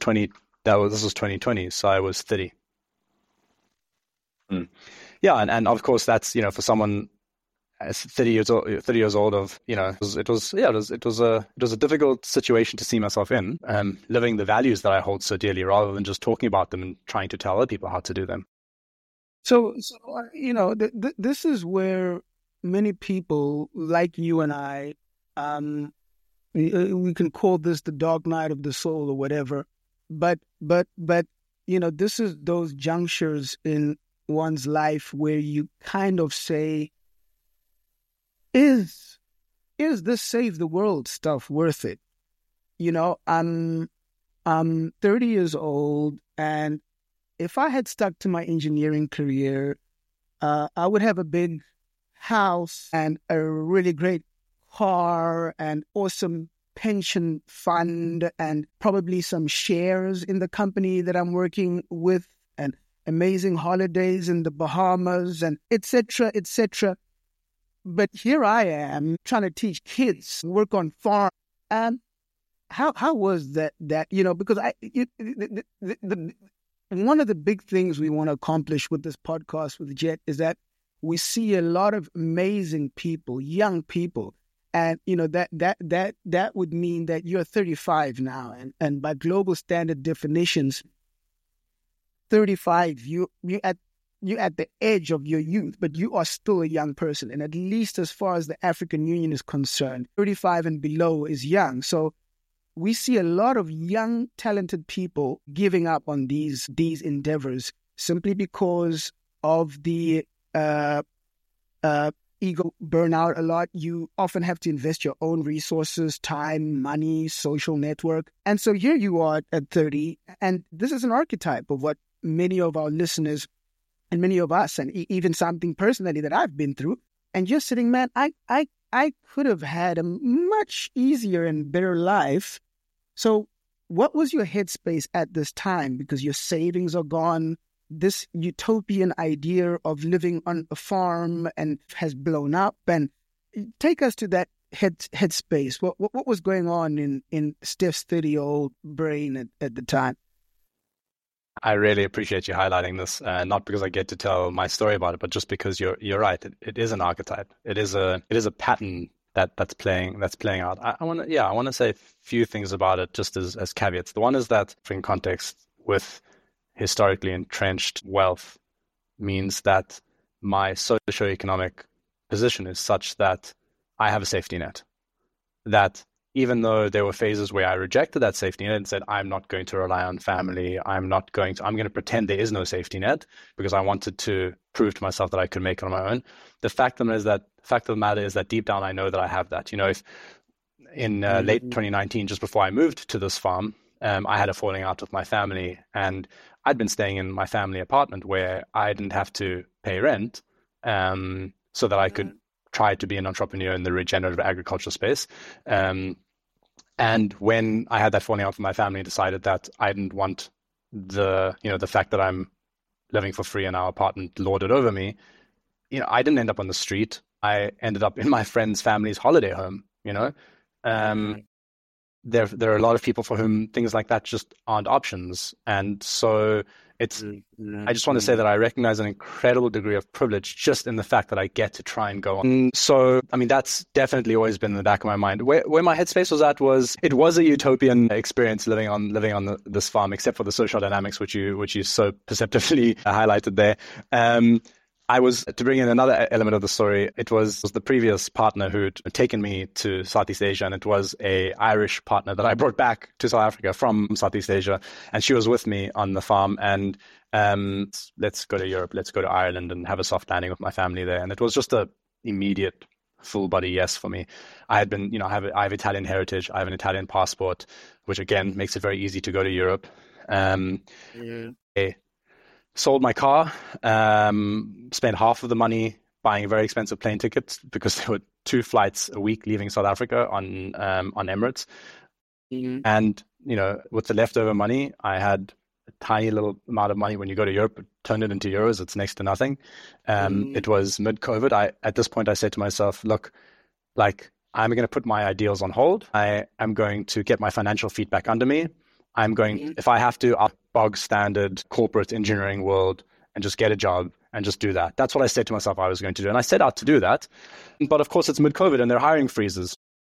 2020, so I was 30. Yeah, and of course that's for someone 30 years old it was a difficult situation to see myself in, living the values that I hold so dearly rather than just talking about them and trying to tell other people how to do them. So this is where many people like you and I, we can call this the dark night of the soul or whatever. But this is those junctures in one's life where you kind of say, is this save the world stuff worth it? I'm 30 years old, and if I had stuck to my engineering career, I would have a big house and a really great car and awesome pension fund and probably some shares in the company that I'm working with and amazing holidays in the Bahamas and et cetera, et cetera. But here I am trying to teach kids, work on farm. And how was that? Because one of the big things we want to accomplish with this podcast with Jet is that we see a lot of amazing people, young people. And, that would mean that you're 35 now. And by global standard definitions, 35, you're at the edge of your youth, but you are still a young person. And at least as far as the African Union is concerned, 35 and below is young. So we see a lot of young, talented people giving up on these endeavors simply because of the ego burnout a lot. You often have to invest your own resources, time, money, social network. And so here you are at 30, and this is an archetype of what many of our listeners and many of us, and even something personally that I've been through. And you're sitting, man, I could have had a much easier and better life. So what was your headspace at this time? Because your savings are gone. This utopian idea of living on a farm and has blown up. And take us to that headspace? What was going on in Steph's 30-year-old brain at the time? I really appreciate you highlighting this, not because I get to tell my story about it, but just because you're right. It is an archetype. It is a pattern that's playing out. I want to say a few things about it just as caveats. The one is that, in context, with historically entrenched wealth means that my socioeconomic position is such that I have a safety net. That even though there were phases where I rejected that safety net and said, I'm not going to rely on family, I'm going to pretend there is no safety net because I wanted to prove to myself that I could make it on my own. The fact of the matter is that deep down I know that I have that. If in late 2019, just before I moved to this farm, I had a falling out with my family, and I'd been staying in my family apartment where I didn't have to pay rent, so that I could try to be an entrepreneur in the regenerative agriculture space. And when I had that falling out with my family, I decided that I didn't want the fact that I'm living for free in our apartment lorded over me. I didn't end up on the street. I ended up in my friend's family's holiday home. There are a lot of people for whom things like that just aren't options. And so I just want to say that I recognize an incredible degree of privilege just in the fact that I get to try and go on. So, that's definitely always been in the back of my mind. Where my headspace was it was a utopian experience living on this farm, except for the social dynamics, which you so perceptively highlighted there. To bring in another element of the story, it was the previous partner who'd taken me to Southeast Asia, and it was a Irish partner that I brought back to South Africa from Southeast Asia, and she was with me on the farm, and let's go to Europe, let's go to Ireland and have a soft landing with my family there. And it was just a immediate full body yes for me. I had been, I have Italian heritage, I have an Italian passport, which again makes it very easy to go to Europe. Sold my car, spent half of the money buying very expensive plane tickets because there were 2 flights a week leaving South Africa on Emirates. And, with the leftover money, I had a tiny little amount of money. When you go to Europe, turn it into euros, it's next to nothing. It was mid-COVID. At this point, I said to myself, look, I'm going to put my ideals on hold. I am going to get my financial feet back under me. I'm going, if I have to, bog standard corporate engineering world and just get a job and just do that. That's what I said to myself I was going to do. And I set out to do that. But of course, it's mid-COVID and there are hiring freezes.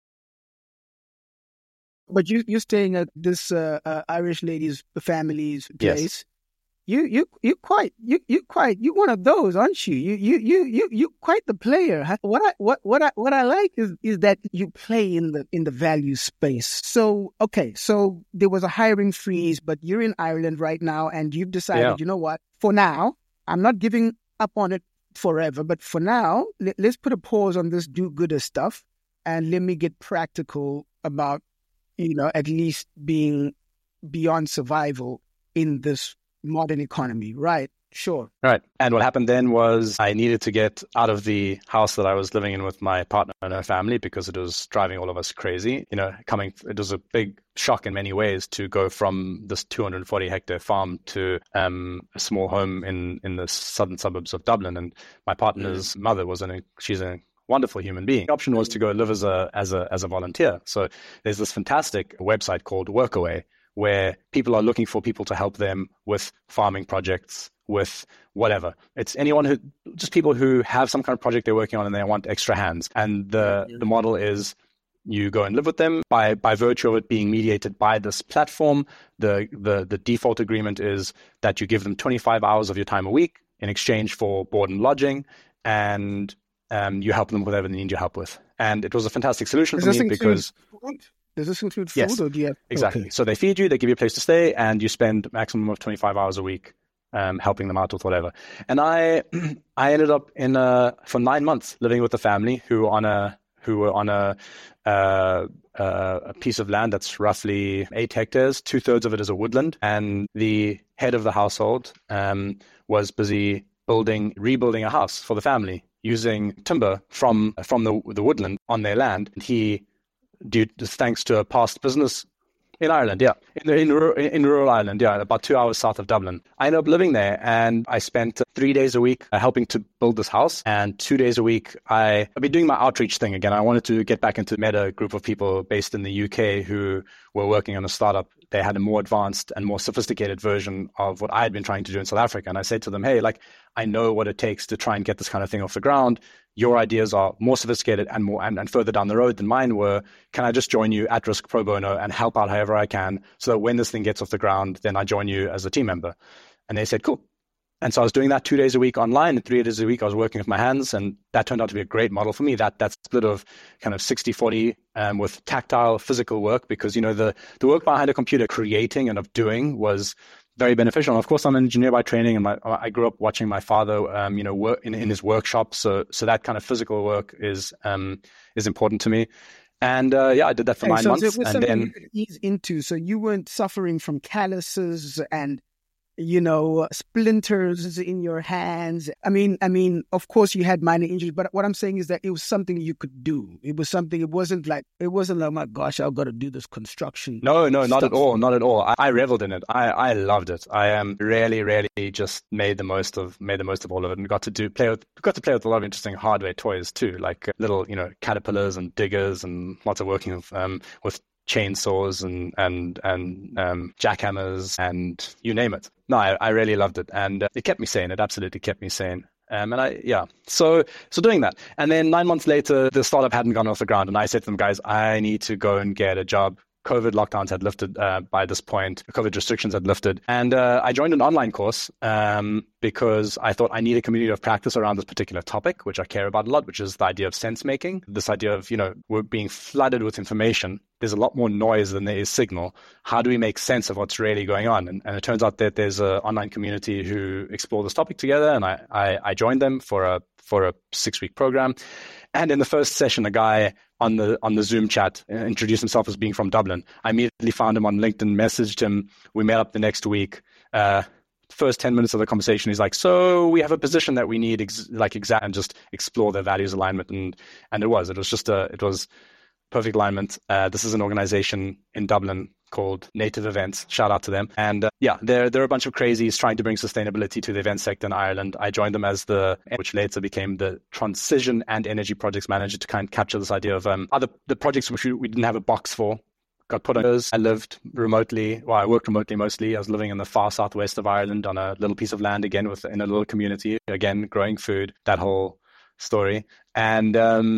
But you're staying at this Irish lady's family's place. Yes. You're one of those, aren't you? You quite the player. What I like is that you play in the value space. So so there was a hiring freeze, but you're in Ireland right now, and you've decided, you know what? For now, I'm not giving up on it forever, but for now, let's put a pause on this do-gooder stuff, and let me get practical about, at least being beyond survival in this modern economy, right? Sure. Right. And what happened then was I needed to get out of the house that I was living in with my partner and her family because it was driving all of us crazy. It was a big shock in many ways to go from this 240 hectare farm to a small home in the southern suburbs of Dublin. And my partner's mother she's a wonderful human being. The option was to go live as a volunteer. So there's this fantastic website called Workaway, where people are looking for people to help them with farming projects, with whatever. It's just people who have some kind of project they're working on and they want extra hands. And the model is you go and live with them by virtue of it being mediated by this platform. The default agreement is that you give them 25 hours of your time a week in exchange for board and lodging, and you help them with whatever they need your help with. And it was a fantastic solution for me because... Does this include food? Yes, or do you have... Exactly. Okay. So they feed you, they give you a place to stay, and you spend a maximum of 25 hours a week helping them out with whatever. And I ended up for 9 months living with a family who were on a piece of land that's roughly 8 hectares. 2/3 of it is a woodland, and the head of the household was busy rebuilding a house for the family using timber from the woodland on their land. And thanks to a past business In Ireland, yeah. In rural Ireland, yeah, about 2 hours south of Dublin. I ended up living there, and I spent 3 days a week helping to build this house. And 2 days a week, I've been doing my outreach thing again. I wanted to get back into met a group of people based in the UK who were working on a startup. They had a more advanced and more sophisticated version of what I had been trying to do in South Africa. And I said to them, hey, like, I know what it takes to try and get this kind of thing off the ground. Your ideas are more sophisticated and more and further down the road than mine were. Can I just join you at risk pro bono and help out however I can, so that when this thing gets off the ground, then I join you as a team member? And they said, cool. And so I was doing that 2 days a week online, and 3 days a week I was working with my hands, and that turned out to be a great model for me. That split of kind of 60-40 with tactile physical work, because the work behind a computer, creating and of doing, was very beneficial. And of course, I'm an engineer by training, and I grew up watching my father, work in his workshop. So that kind of physical work is important to me. And I did that for 9 months. So it was something you could ease into. So you weren't suffering from calluses and splinters in your hands. I mean, of course you had minor injuries, but what I'm saying is that it was something you could do. It wasn't like, oh my gosh, I've got to do this construction. No, not at all. Not at all. I reveled in it. I loved it. I really just made the most of all of it, and got to play with a lot of interesting hardware toys too, like little, caterpillars and diggers, and lots of working with chainsaws and jackhammers and you name it. No, I really loved it, and it kept me sane. It absolutely kept me sane. So doing that. And then 9 months later, the startup hadn't gone off the ground, and I said to them, guys, I need to go and get a job. COVID lockdowns had lifted by this point. COVID restrictions had lifted. And I joined an online course because I thought I need a community of practice around this particular topic, which I care about a lot, which is the idea of sense making. This idea of, we're being flooded with information. There's a lot more noise than there is signal. How do we make sense of what's really going on? And it turns out that there's an online community who explore this topic together. And I joined them for a 6-week program. And in the first session, a guy on the Zoom chat introduced himself as being from Dublin. I immediately found him on LinkedIn, messaged him. We met up the next week. First 10 minutes of the conversation, he's like, so we have a position that we need and just explore their values alignment. And it was perfect alignment. This is an organization in Dublin called Native Events. Shout out to them. And they're a bunch of crazies trying to bring sustainability to the event sector in Ireland. I joined them as which later became the Transition and Energy Projects Manager, to kind of capture this idea of the projects which we didn't have a box for. Got put on. I lived remotely. Well, I worked remotely mostly. I was living in the far southwest of Ireland on a little piece of land, again in a little community, again growing food. That whole story. And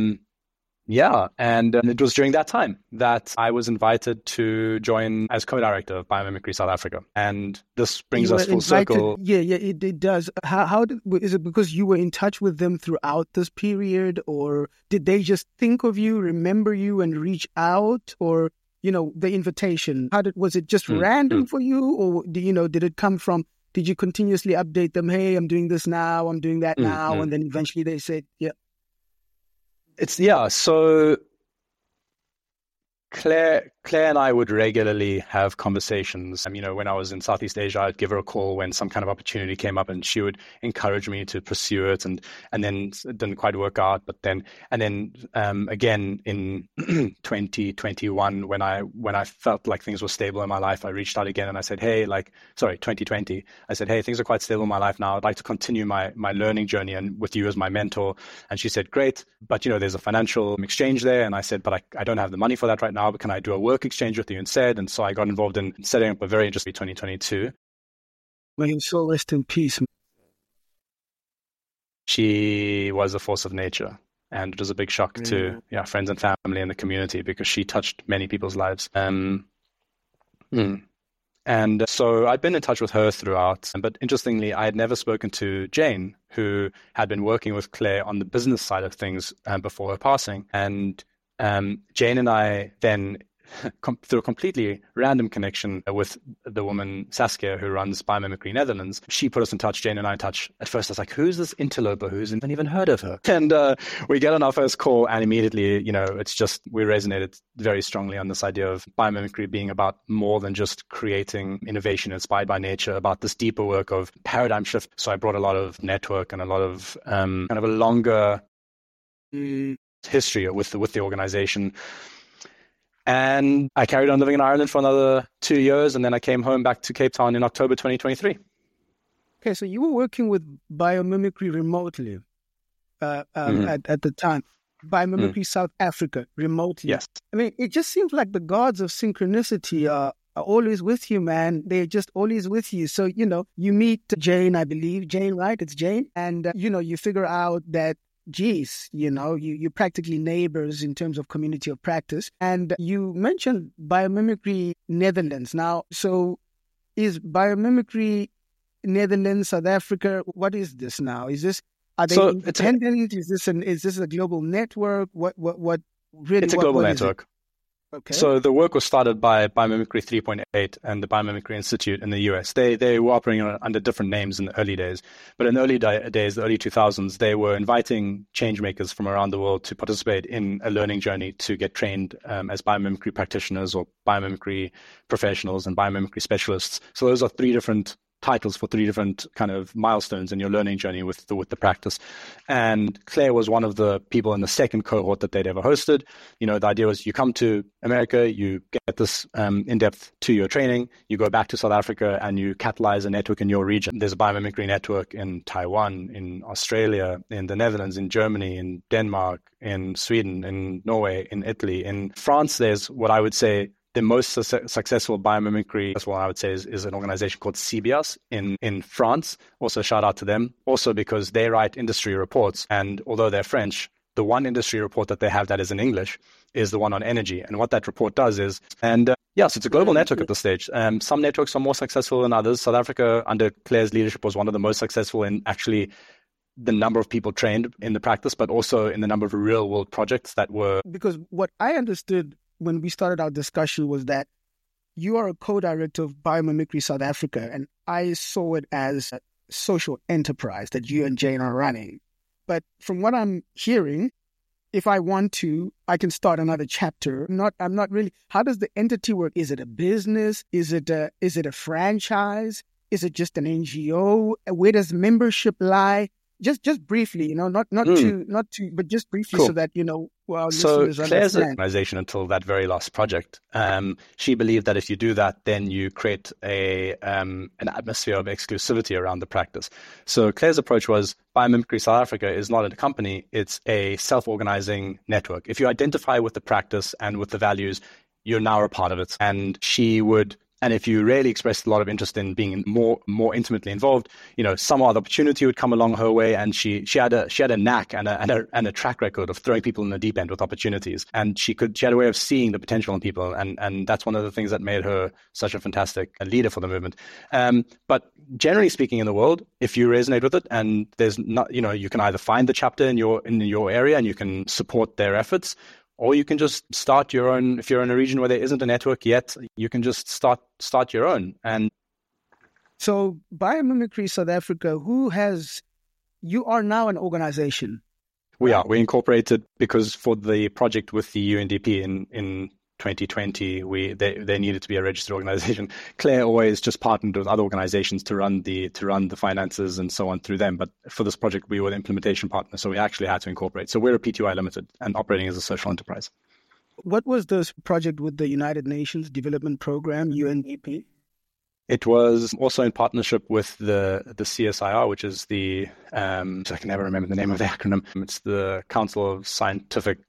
it was during that time that I was invited to join as co-director of Biomimicry South Africa. And this brings us full circle. Yeah, it does. Is it because you were in touch with them throughout this period, or did they just think of you, remember you, and reach out, or the invitation? Was it just random for you, or did it come from? Did you continuously update them? Hey, I'm doing this now. I'm doing that now, and then eventually they said, yeah. So Claire and I would regularly have conversations. When I was in Southeast Asia, I'd give her a call when some kind of opportunity came up, and she would encourage me to pursue it. And then it didn't quite work out. But then again in 2021, when I felt like things were stable in my life, I reached out again and I said, 2020. I said, hey, things are quite stable in my life now. I'd like to continue my learning journey and with you as my mentor. And she said, great, but there's a financial exchange there. And I said, but I don't have the money for that right now. But can I do a work exchange with you instead? And so I got involved in setting up a very interesting 2022. May your soul rest in peace. She was a force of nature, and it was a big shock to friends and family and the community, because she touched many people's lives. And so I'd been in touch with her throughout, but interestingly, I had never spoken to Jane, who had been working with Claire on the business side of things before her passing. And Jane and I then, through a completely random connection with the woman Saskia, who runs Biomimicry Netherlands, she put us in touch, Jane and I in touch. At first I was like, who's this interloper who's haven't even heard of her? And we get on our first call, and immediately, it's just, we resonated very strongly on this idea of biomimicry being about more than just creating innovation inspired by nature, about this deeper work of paradigm shift. So I brought a lot of network and a lot of kind of a longer history with the organization. And I carried on living in Ireland for another 2 years, and then I came home back to Cape Town in October 2023. Okay, so you were working with biomimicry remotely at the time. Biomimicry South Africa remotely. Yes. I mean, it just seems like the gods of synchronicity are always with you, man. They're just always with you. So, you meet Jane, I believe. Jane, right? It's Jane. And, you figure out that, geez, you're practically neighbors in terms of community of practice. And you mentioned Biomimicry Netherlands. Now, so is Biomimicry Netherlands, South Africa, what is this now? Are they independent? Is this a global network? What really? It's a global network. Okay. So the work was started by Biomimicry 3.8 and the Biomimicry Institute in the US. They were operating under different names in the early days. But in the early days, the early 2000s, they were inviting change makers from around the world to participate in a learning journey to get trained as biomimicry practitioners or biomimicry professionals and biomimicry specialists. So those are three different titles for three different kind of milestones in your learning journey with the practice. And Claire was one of the people in the second cohort that they'd ever hosted. The idea was you come to America, you get this in-depth 2-year training, you go back to South Africa and you catalyze a network in your region. There's a biomimicry network in Taiwan, in Australia, in the Netherlands, in Germany, in Denmark, in Sweden, in Norway, in Italy. In France, there's what I would say the most successful biomimicry, as well, I would say, is an organization called CBIAS in France. Also, shout out to them. Also, because they write industry reports. And although they're French, the one industry report that they have that is in English is the one on energy. And what that report does is, so it's a global network at this stage. Some networks are more successful than others. South Africa, under Claire's leadership, was one of the most successful in actually the number of people trained in the practice, but also in the number of real world projects that were. Because what I understood when we started our discussion was that you are a co-director of Biomimicry South Africa, and I saw it as a social enterprise that you and Jane are running. But from what I'm hearing, if I want to, I can start another chapter. I'm not really. How does the entity work? Is it a business? Is it a franchise? Is it just an NGO? Where does membership lie? Just briefly, not too, but just briefly, cool. So that So Claire's organization, until that very last project, she believed that if you do that, then you create an atmosphere of exclusivity around the practice. So Claire's approach was Biomimicry South Africa is not a company; it's a self-organizing network. If you identify with the practice and with the values, you're now a part of it. And she would. And if you really expressed a lot of interest in being more intimately involved, some odd opportunity would come along her way, and she had a knack and a track record of throwing people in the deep end with opportunities, and she had a way of seeing the potential in people, and that's one of the things that made her such a fantastic leader for the movement. But generally speaking, in the world, if you resonate with it, and there's not, you can either find the chapter in your area and you can support their efforts. Or you can just start your own. If you're in a region where there isn't a network yet, you can just start your own. And so, Biomimicry South Africa, you are now an organization. We incorporated because for the project with the UNDP in 2020, they needed to be a registered organization. Claire always just partnered with other organizations to run the finances and so on through them. But for this project, we were the implementation partner, so we actually had to incorporate. So we're a PTY Limited and operating as a social enterprise. What was this project with the United Nations Development Program, UNDP? It was also in partnership with the CSIR, which is I can never remember the name of the acronym. It's the Council of Scientific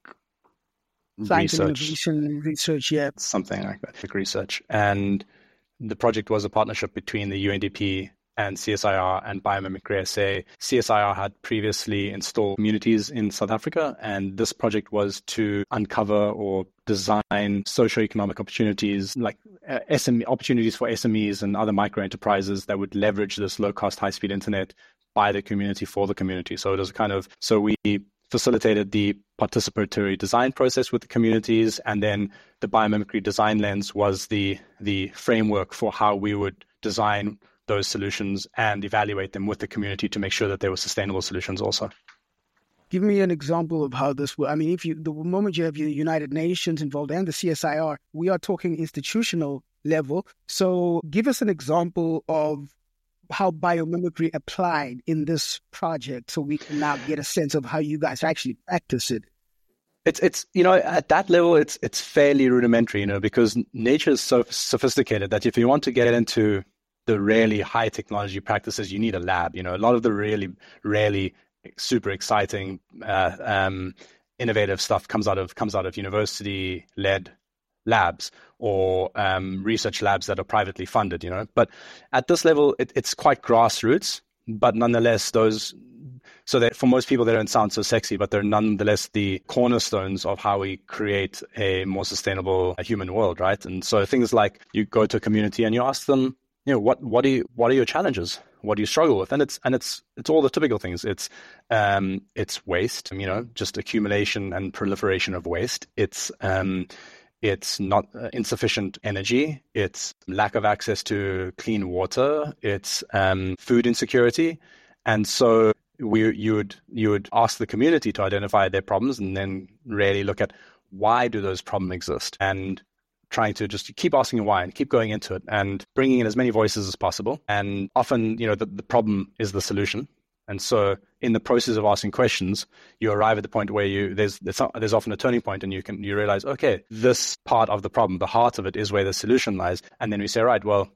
Research, yeah. Something like that, research. And the project was a partnership between the UNDP and CSIR and Biomimicry SA. CSIR had previously installed communities in South Africa, and this project was to uncover or design socioeconomic opportunities, like opportunities for SMEs and other micro enterprises that would leverage this low-cost, high-speed internet by the community for the community. So it was so we facilitated the participatory design process with the communities, and then the biomimicry design lens was the framework for how we would design those solutions and evaluate them with the community to make sure that they were sustainable solutions also. Give me an example of how this will. I mean, the moment you have the United Nations involved and the CSIR, we are talking institutional level. So give us an example of how biomimicry applied in this project so we can now get a sense of how you guys actually practice it. It's at that level it's fairly rudimentary, because nature is so sophisticated that if you want to get into the really high technology practices, you need a lab. A lot of the really super exciting innovative stuff comes out of university led labs or research labs that are privately funded. But at this level it's quite grassroots, but nonetheless so that for most people, they don't sound so sexy, but they're nonetheless the cornerstones of how we create a more sustainable human world, right? And so things like you go to a community and you ask them, what are your challenges? What do you struggle with? And it's all the typical things. It's waste, just accumulation and proliferation of waste. It's not insufficient energy. It's lack of access to clean water. It's food insecurity, and so you would ask the community to identify their problems and then really look at why do those problems exist, and trying to just keep asking why and keep going into it and bringing in as many voices as possible. And often, the problem is the solution. And so in the process of asking questions, you arrive at the point where there's often a turning point, and you realize, okay, this part of the problem, the heart of it, is where the solution lies. And then we say, right, well,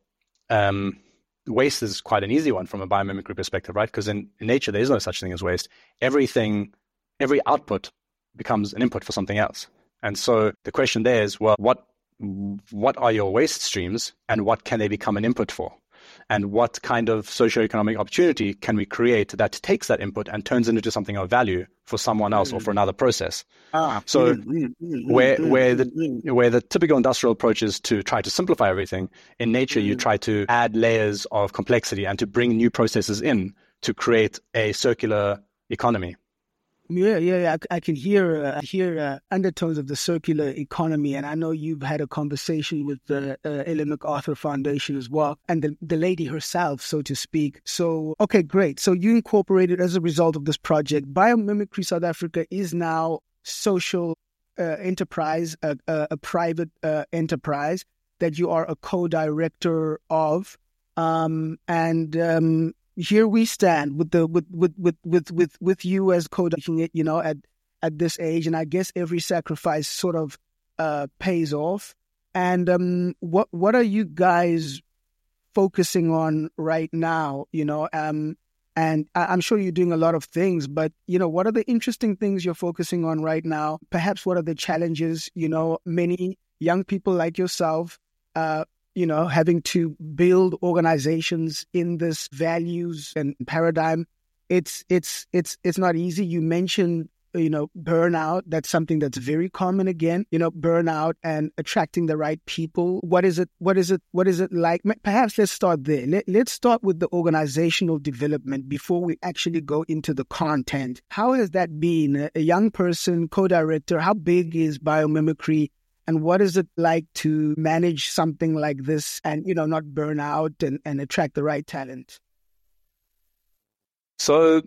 waste is quite an easy one from a biomimicry perspective, right? Because in nature, there is no such thing as waste. Every output becomes an input for something else. And so the question there is, well, what are your waste streams, and what can they become an input for? And what kind of socioeconomic opportunity can we create that takes that input and turns it into something of value for someone else or for another process? So where the typical industrial approach is to try to simplify everything, in nature you try to add layers of complexity and to bring new processes in to create a circular economy. Yeah. I can hear undertones of the circular economy, and I know you've had a conversation with the Ellen MacArthur Foundation as well, and the lady herself, so to speak. So, okay, great. So you incorporated, as a result of this project, Biomimicry South Africa is now social enterprise, a private enterprise that you are a co-director of, and here we stand with you as co-directing it, at this age, and I guess every sacrifice sort of pays off. And what are you guys focusing on right now? And I'm sure you're doing a lot of things, but what are the interesting things you're focusing on right now? Perhaps what are the challenges? Many young people like yourself, having to build organizations in this values and paradigm, it's not easy. You mentioned, burnout. That's something that's very common again, burnout and attracting the right people. What is it like? Perhaps let's start there. Let's start with the organizational development before we actually go into the content. How has that been? A young person, co-director, how big is biomimicry? And what is it like to manage something like this and, not burn out and attract the right talent? So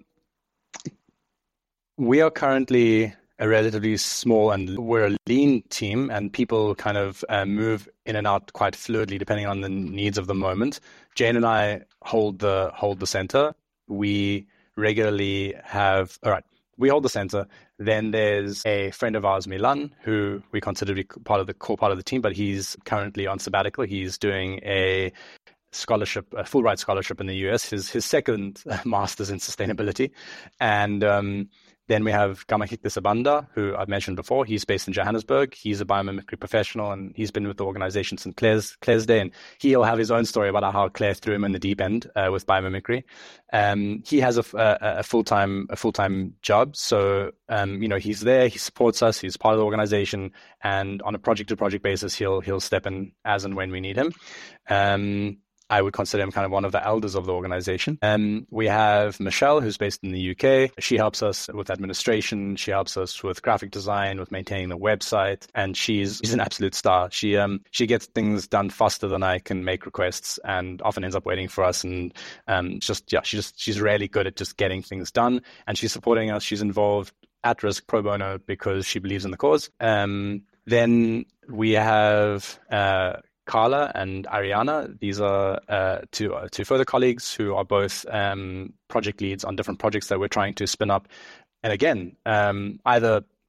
we are currently a relatively small, and we're a lean team, and people kind of move in and out quite fluidly depending on the needs of the moment. Jane and I hold the center. We regularly have, we hold the center. Then there's a friend of ours, Milan, who we consider to be core part of the team, but he's currently on sabbatical. He's doing a scholarship, a Fulbright scholarship in the US, his second master's in sustainability. And then we have Gamakikta Sabanda, who I've mentioned before. He's based in Johannesburg. He's a biomimicry professional, and he's been with the organization since Claire's day. And he'll have his own story about how Claire threw him in the deep end with biomimicry. He has a full-time job. So, he's there, he supports us, he's part of the organization. And on a project-to-project basis, he'll step in as and when we need him. I would consider him kind of one of the elders of the organization. We have Michelle, who's based in the UK. She helps us with administration. She helps us with graphic design, with maintaining the website. And she's an absolute star. She gets things done faster than I can make requests, and often ends up waiting for us. And she's really good at just getting things done. And she's supporting us. She's involved at risk pro bono because she believes in the cause. Then we have Carla and Ariana. These are two further colleagues who are both project leads on different projects that we're trying to spin up. And again, either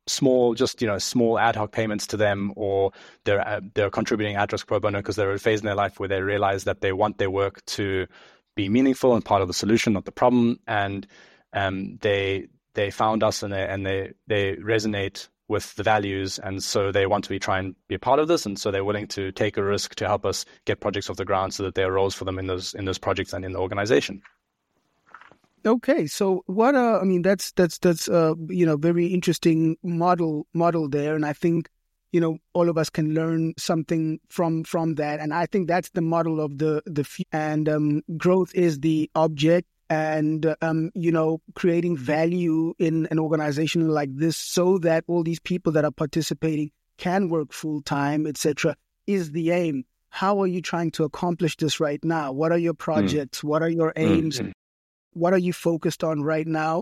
small ad hoc payments to them, or they're contributing at risk pro bono because they're at a phase in their life where they realize that they want their work to be meaningful and part of the solution, not the problem. And they found us and they resonate with the values, and so they want to try and be a part of this, and so they're willing to take a risk to help us get projects off the ground so that there are roles for them in those projects and in the organization. Okay, so what that's very interesting model there, and I think all of us can learn something from that, and I think that's the model of the growth is the object. And, creating value in an organization like this so that all these people that are participating can work full time, etc., is the aim. How are you trying to accomplish this right now? What are your projects? What are your aims? What are you focused on right now?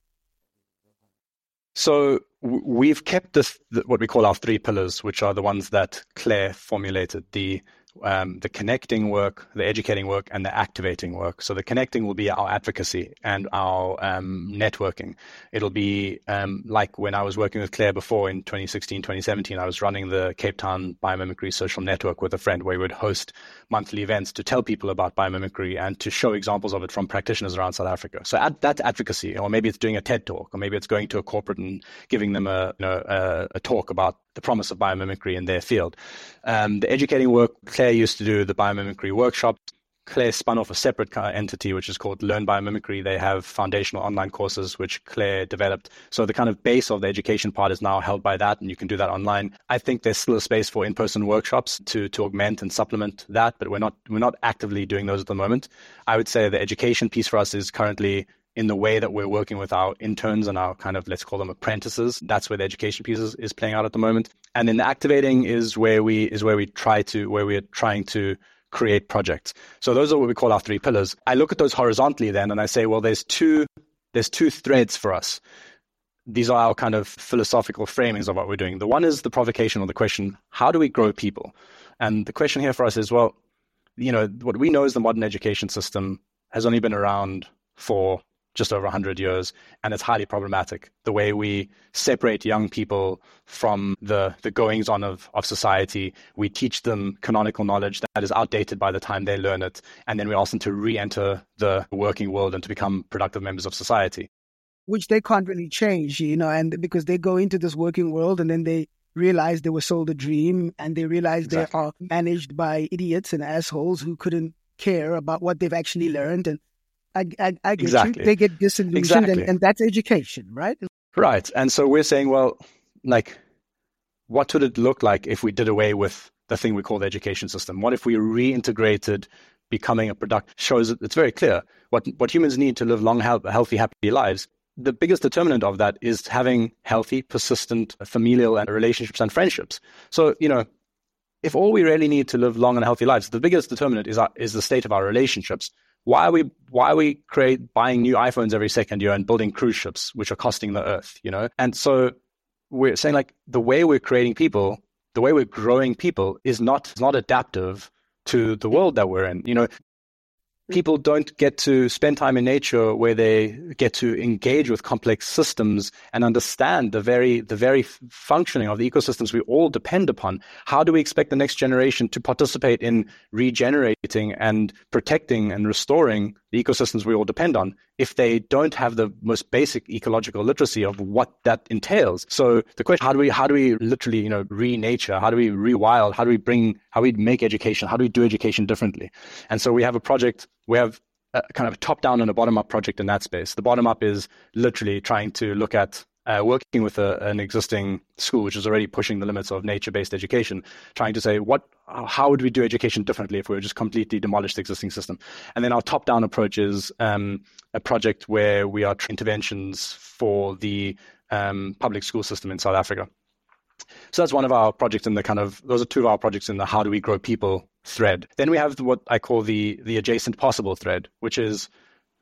So we've kept what we call our 3 pillars, which are the ones that Claire formulated, the connecting work, the educating work, and the activating work. So the connecting will be our advocacy and our networking. It'll be like when I was working with Claire before in 2016, 2017, I was running the Cape Town Biomimicry Social Network with a friend, where we would host monthly events to tell people about biomimicry and to show examples of it from practitioners around South Africa. So that's advocacy, or maybe it's doing a TED talk, or maybe it's going to a corporate and giving them a talk about the promise of biomimicry in their field. The educating work, Claire used to do the biomimicry workshops. Claire spun off a separate entity, which is called Learn Biomimicry. They have foundational online courses, which Claire developed. So the kind of base of the education part is now held by that, and you can do that online. I think there's still a space for in-person workshops to augment and supplement that, but we're not actively doing those at the moment. I would say the education piece for us is currently in the way that we're working with our interns and our kind of, let's call them apprentices. That's where the education piece is playing out at the moment. And then the activating is where we're trying to create projects. So those are what we call our 3 pillars. I look at those horizontally then, and I say, well, there's two threads for us. These are our kind of philosophical framings of what we're doing. The one is the provocation or the question, how do we grow people? And the question here for us is, well, what we know is the modern education system has only been around for just over 100 years, and it's highly problematic. The way we separate young people from the goings on of society, we teach them canonical knowledge that is outdated by the time they learn it, and then we ask them to re-enter the working world and to become productive members of society. Which they can't really change, and because they go into this working world and then they realize they were sold a dream, and they realize They are managed by idiots and assholes who couldn't care about what they've actually learned. And I get exactly. You. They get disillusioned, and that's education, right? Right. And so we're saying, well, what would it look like if we did away with the thing we call the education system? What if we reintegrated becoming a product? Shows it's very clear what humans need to live long, healthy, happy lives. The biggest determinant of that is having healthy, persistent familial and relationships and friendships. So, if all we really need to live long and healthy lives, the biggest determinant is the state of our relationships. Why are we buying new iPhones every second year and building cruise ships, which are costing the earth, And so we're saying the way we're creating people, the way we're growing people is not adaptive to the world that we're in. People don't get to spend time in nature where they get to engage with complex systems and understand the very functioning of the ecosystems we all depend upon. How do we expect the next generation to participate in regenerating and protecting and restoring the ecosystems we all depend on if they don't have the most basic ecological literacy of what that entails? So the question, how do we literally, re-nature? How do we rewild? How do we make education? How do we do education differently? And so we have a project. We have a kind of top-down and a bottom-up project in that space. The bottom-up is literally trying to look at working with an existing school, which is already pushing the limits of nature-based education, trying to say, how would we do education differently if we were just completely demolished the existing system? And then our top-down approach is a project where we are interventions for the public school system in South Africa. So that's one of our projects those are 2 of our projects in the how do we grow people thread. Then we have what I call the adjacent possible thread, which is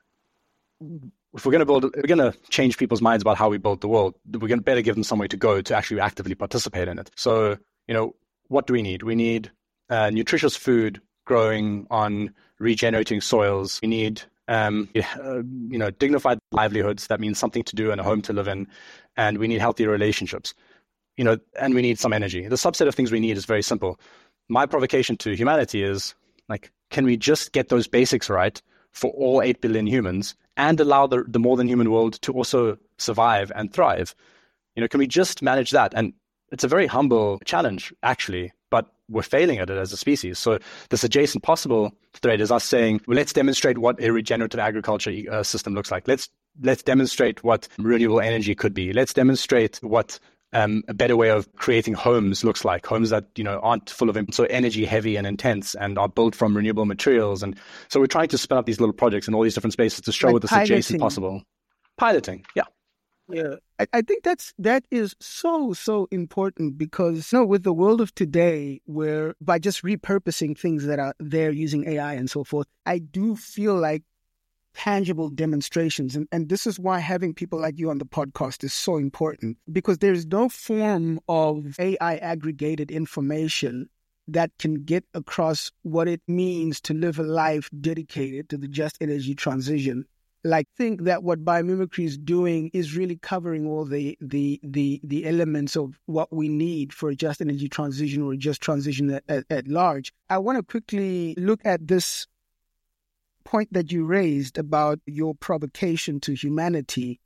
if we're going to change people's minds about how we build the world, we're going to better give them somewhere to go to actually actively participate in it. So, what do we need? We need nutritious food growing on regenerating soils. We need dignified livelihoods. That means something to do and a home to live in. And we need healthy relationships, and we need some energy. The subset of things we need is very simple. My provocation to humanity is, like, can we just get those basics right for all 8 billion humans and allow the more than human world to also survive and thrive? Can we just manage that? And it's a very humble challenge, actually, but we're failing at it as a species. So this adjacent possible thread is us saying, well, let's demonstrate what a regenerative agriculture system looks like. Let's demonstrate what renewable energy could be. Let's demonstrate what a better way of creating homes looks like. Homes that aren't full of so energy heavy and intense and are built from renewable materials. And so we're trying to spin up these little projects in all these different spaces to show what this adjacent possible. Piloting, yeah. Yeah, I think that is so important, because with the world of today, where by just repurposing things that are there using AI and so forth, I do feel like tangible demonstrations. And this is why having people like you on the podcast is so important, because there's no form of AI aggregated information that can get across what it means to live a life dedicated to the just energy transition. Like, think that what biomimicry is doing is really covering all the elements of what we need for a just energy transition, or a just transition at large. I want to quickly look at this point that you raised about your provocation to humanity,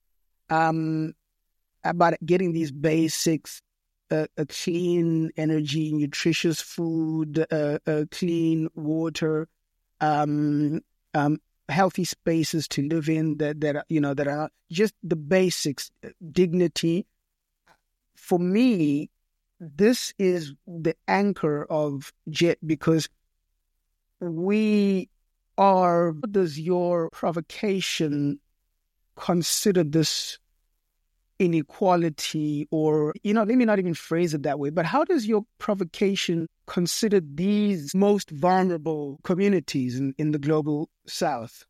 about getting these basics, a clean energy, nutritious food, clean water, healthy spaces to live in that are just the basics, dignity. For me, this is the anchor of JET, because does your provocation consider this inequality, or, let me not even phrase it that way, but how does your provocation consider these most vulnerable communities in the global South?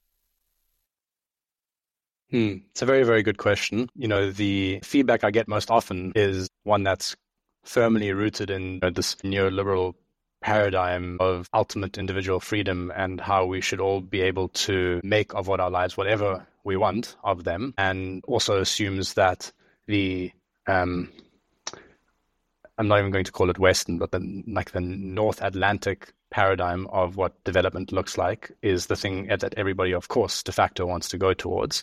It's a very, very good question. The feedback I get most often is one that's firmly rooted in this neoliberal paradigm of ultimate individual freedom and how we should all be able to make of our lives whatever we want of them, and also assumes that the I'm not even going to call it Western, but the North Atlantic paradigm of what development looks like is the thing that everybody, of course, de facto wants to go towards.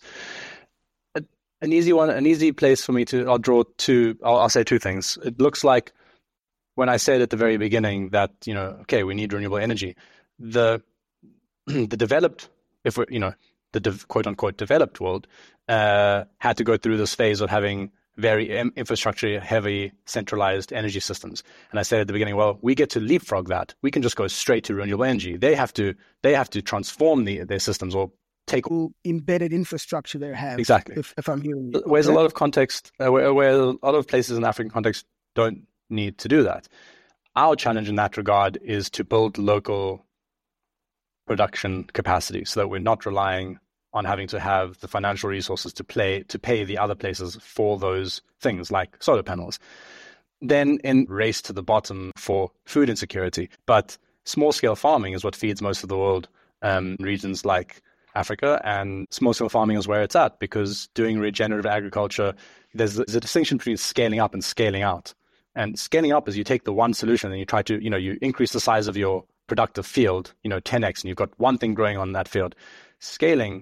An easy place for me I'll say two things. It looks like, when I said at the very beginning that, okay, we need renewable energy, the developed, the quote unquote developed world had to go through this phase of having very infrastructure heavy centralized energy systems. And I said at the beginning, well, we get to leapfrog that. We can just go straight to renewable energy. They have to transform their systems, or take embedded infrastructure they have. Exactly. If I'm hearing you. Whereas a lot of context, where a lot of places in African context don't need to do that. Our challenge in that regard is to build local production capacity, so that we're not relying on having to have the financial resources to pay the other places for those things like solar panels. Then in race to the bottom for food insecurity. But small-scale farming is what feeds most of the world, regions like Africa, and small-scale farming is where it's at, because doing regenerative agriculture, there's a distinction between scaling up and scaling out. And scaling up is you take the one solution and you try to, you increase the size of your productive field, 10x, and you've got one thing growing on that field. Scaling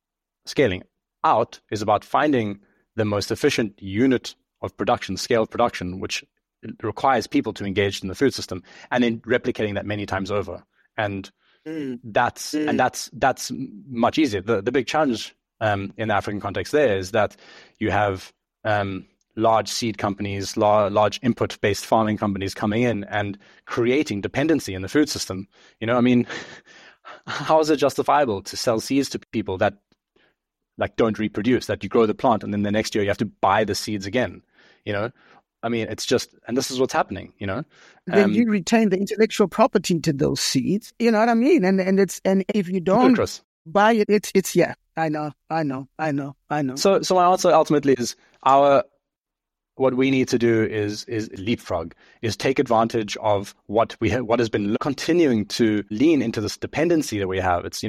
out is about finding the most efficient unit of production, scale of production, which requires people to engage in the food system, and then replicating that many times over. And that's much easier. The big challenge in the African context there is that you have large seed companies, large input-based farming companies coming in and creating dependency in the food system. How is it justifiable to sell seeds to people that don't reproduce, that you grow the plant and then the next year you have to buy the seeds again? It's just, and this is what's happening, Then you retain the intellectual property to those seeds, you know what I mean? And if you don't buy it, it's I know. So my answer ultimately is our what we need to do is leapfrog, is take advantage of what has been continuing to lean into this dependency that we have. It's,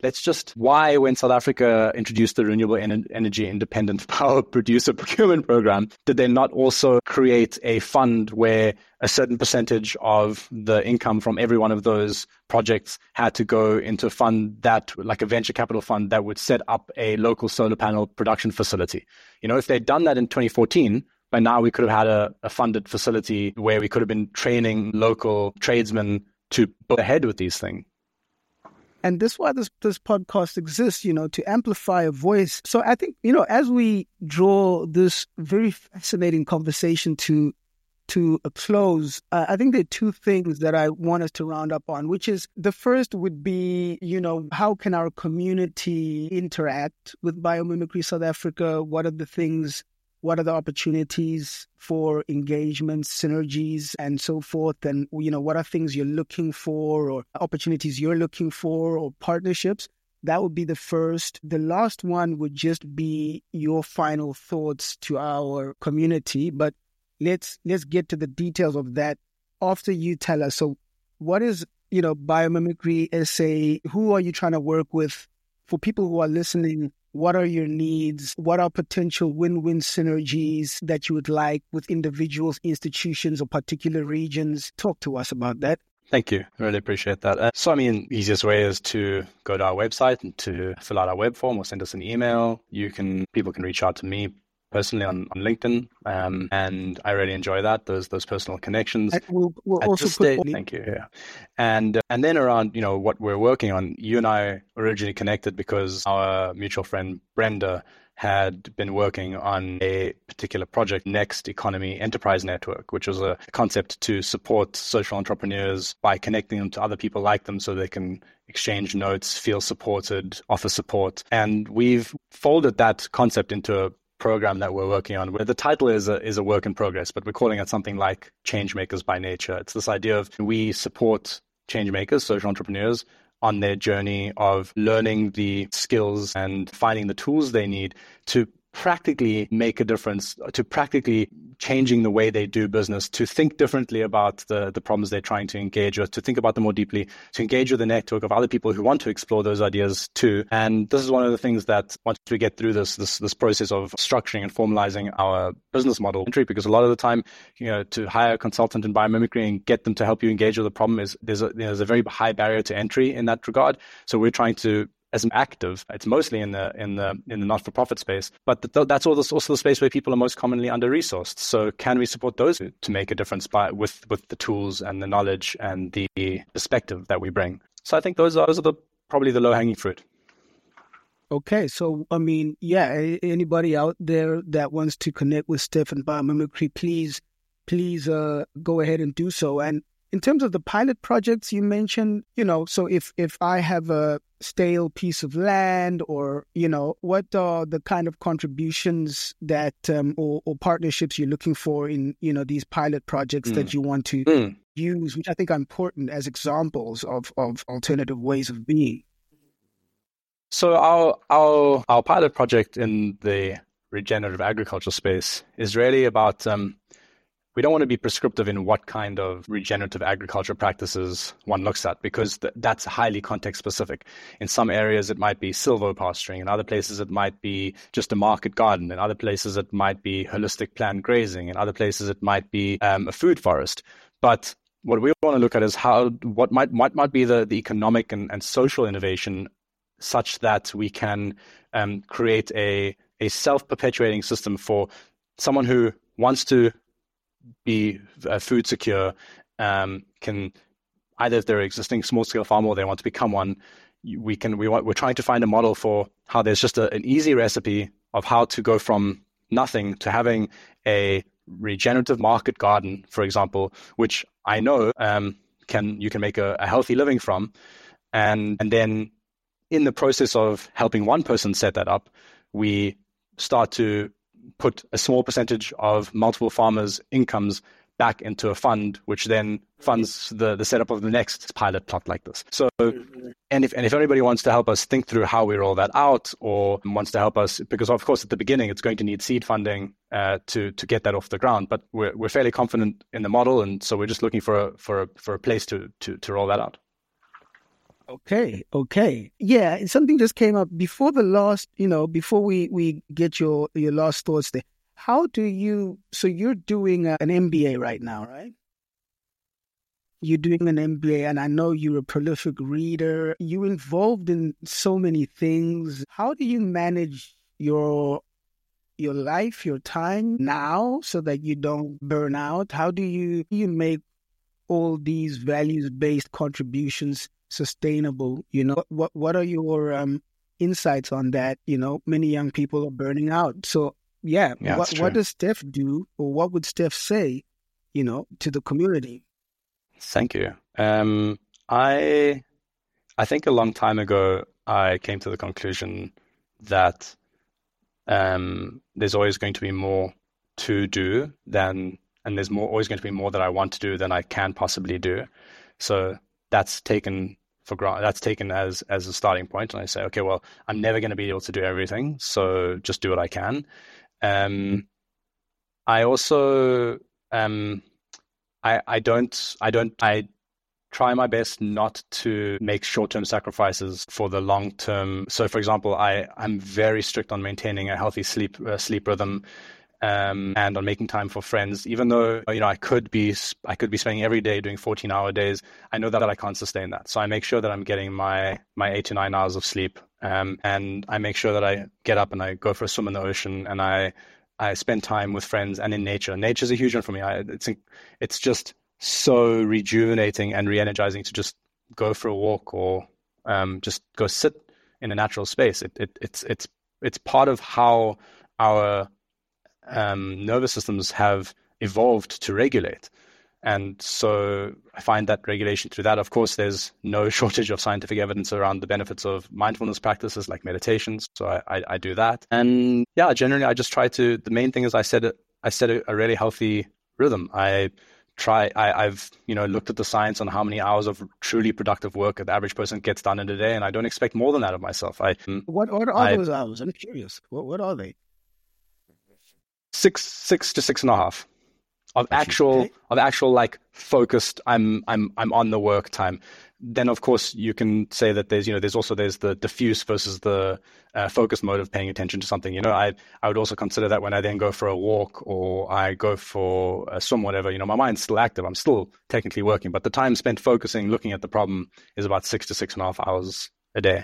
why when South Africa introduced the Renewable Energy Independent Power Producer Procurement Program, did they not also create a fund where a certain percentage of the income from every one of those projects had to go into a fund that, like a venture capital fund, that would set up a local solar panel production facility? If they'd done that in 2014, by now we could have had a funded facility where we could have been training local tradesmen to go ahead with these things. And this is why this podcast exists, to amplify a voice. So I think, as we draw this very fascinating conversation to a close, I think there are two things that I want us to round up on, which is the first would be, how can our community interact with Biomimicry South Africa? What are the opportunities for engagement, synergies, and so forth? And, what are things you're looking for, or opportunities you're looking for, or partnerships? That would be the first. The last one would just be your final thoughts to our community. But let's get to the details of that after you tell us. So what is, Biomimicry SA? Who are you trying to work with? For people who are listening, what are your needs? What are potential win-win synergies that you would like with individuals, institutions, or particular regions? Talk to us about that. Thank you. I really appreciate that. The easiest way is to go to our website and to fill out our web form or send us an email. People can reach out to me personally on LinkedIn, and I really enjoy that, those personal connections. We'll also thank you. Yeah. And then around, what we're working on, you and I originally connected because our mutual friend Brenda had been working on a particular project, Next Economy Enterprise Network, which was a concept to support social entrepreneurs by connecting them to other people like them so they can exchange notes, feel supported, offer support. And we've folded that concept into a program that we're working on, where the title is a work in progress, but we're calling it something like Changemakers by Nature. It's this idea of we support changemakers, social entrepreneurs, on their journey of learning the skills and finding the tools they need to practically make a difference, to practically changing the way they do business, to think differently about the problems they're trying to engage with, to think about them more deeply, to engage with a network of other people who want to explore those ideas too. And this is one of the things that once we get through this process of structuring and formalizing our business model, because a lot of the time, to hire a consultant in biomimicry and get them to help you engage with the problem there's a very high barrier to entry in that regard. So we're trying to, as an active, it's mostly in the not-for-profit space, but that's also the space where people are most commonly under-resourced. So can we support those to make a difference with the tools and the knowledge and the perspective that we bring? So I think those are probably the low-hanging fruit. Okay, so anybody out there that wants to connect with Steph and Biomimicry, please go ahead and do so. And in terms of the pilot projects you mentioned, so if I have a stale piece of land, or, what are the kind of contributions that or partnerships you're looking for in, these pilot projects that you want to use, which I think are important as examples of alternative ways of being? So our pilot project in the regenerative agriculture space is really about we don't want to be prescriptive in what kind of regenerative agriculture practices one looks at, because that's highly context specific. In some areas, it might be silvopasturing. In other places, it might be just a market garden. In other places, it might be holistic planned grazing. In other places, it might be a food forest. But what we want to look at is what might be the economic and social innovation such that we can create a self-perpetuating system for someone who wants to be food secure, can either, if they're an existing small scale farmer or they want to become one, we're trying to find a model for how there's just an easy recipe of how to go from nothing to having a regenerative market garden, for example, which I know you can make a healthy living from, and then in the process of helping one person set that up, we start to put a small percentage of multiple farmers' incomes back into a fund, which then funds the setup of the next pilot plot like this. So, and if anybody wants to help us think through how we roll that out, or wants to help us, because of course at the beginning it's going to need seed funding to get that off the ground, but we're fairly confident in the model, and so we're just looking for a place to roll that out. Okay. Yeah, something just came up before the last, before we get your last thoughts there. How do you, so you're doing an MBA right now, right? You're doing an MBA, and I know you're a prolific reader. You're involved in so many things. How do you manage your life, your time now so that you don't burn out? How do you make all these values-based contributions sustainable? What are your insights on that? Many young people are burning out. So what does Steph do, or what would Steph say, to the community? Thank you. I think a long time ago I came to the conclusion that there's always going to be more to do and there's always going to be more that I want to do than I can possibly do. So that's taken for granted. That's taken as a starting point, and I say, okay, well, I'm never going to be able to do everything, so just do what I can. I also I try my best not to make short-term sacrifices for the long-term. So, for example, I'm very strict on maintaining a healthy sleep rhythm, and on making time for friends. Even though I could be spending every day doing 14-hour days, I know that I can't sustain that. So I make sure that I'm getting my 8 to 9 hours of sleep, and I make sure that I get up and I go for a swim in the ocean, and I spend time with friends and in nature. Nature's a huge one for me. It's just so rejuvenating and re-energizing to just go for a walk, or just go sit in a natural space. It's part of how our nervous systems have evolved to regulate. And so I find that regulation through that. Of course, there's no shortage of scientific evidence around the benefits of mindfulness practices like meditations. So I do that. And yeah, generally I just try to, the main thing is I set a really healthy rhythm. I've looked at the science on how many hours of truly productive work the average person gets done in a day, and I don't expect more than that of myself. What are those hours? I'm curious. What are they? 6 to 6.5 of actual like focused. I'm on the work time. Then of course you can say that there's the diffuse versus the focused mode of paying attention to something. I would also consider that when I then go for a walk or I go for a swim, whatever. My mind's still active. I'm still technically working, but the time spent focusing, looking at the problem, is about 6 to 6.5 hours a day.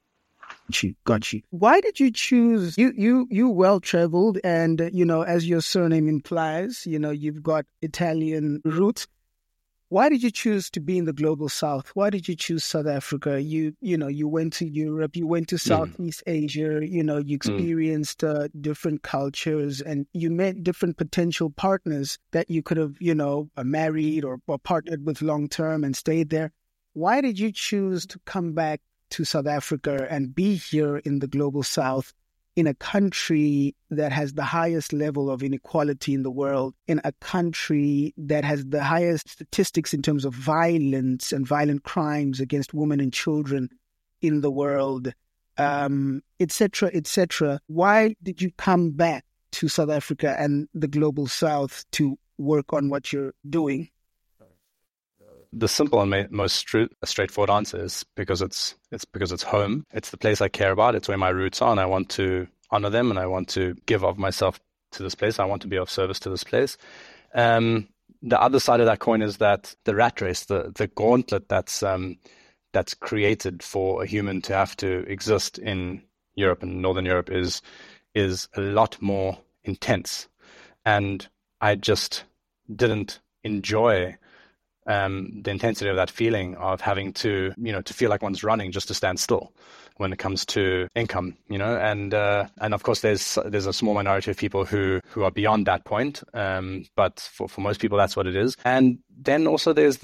Got you. Why did you choose, you well-traveled, and, as your surname implies, you've got Italian roots. Why did you choose to be in the global South? Why did you choose South Africa? You went to Europe, you went to Southeast Asia, you experienced different cultures, and you met different potential partners that you could have, married or partnered with long-term and stayed there. Why did you choose to come back to South Africa and be here in the global South, in a country that has the highest level of inequality in the world, in a country that has the highest statistics in terms of violence and violent crimes against women and children in the world, et cetera, et cetera? Why did you come back to South Africa and the global South to work on what you're doing? The simple and most straightforward answer is because it's home. It's the place I care about. It's where my roots are, and I want to honor them, and I want to give of myself to this place. I want to be of service to this place. The other side of that coin is that the rat race, the gauntlet that's created for a human to have to exist in Europe and Northern Europe is a lot more intense, and I just didn't enjoy the intensity of that feeling of having to feel like one's running just to stand still when it comes to income, and of course there's a small minority of people who are beyond that point, but for most people that's what it is. And then also there's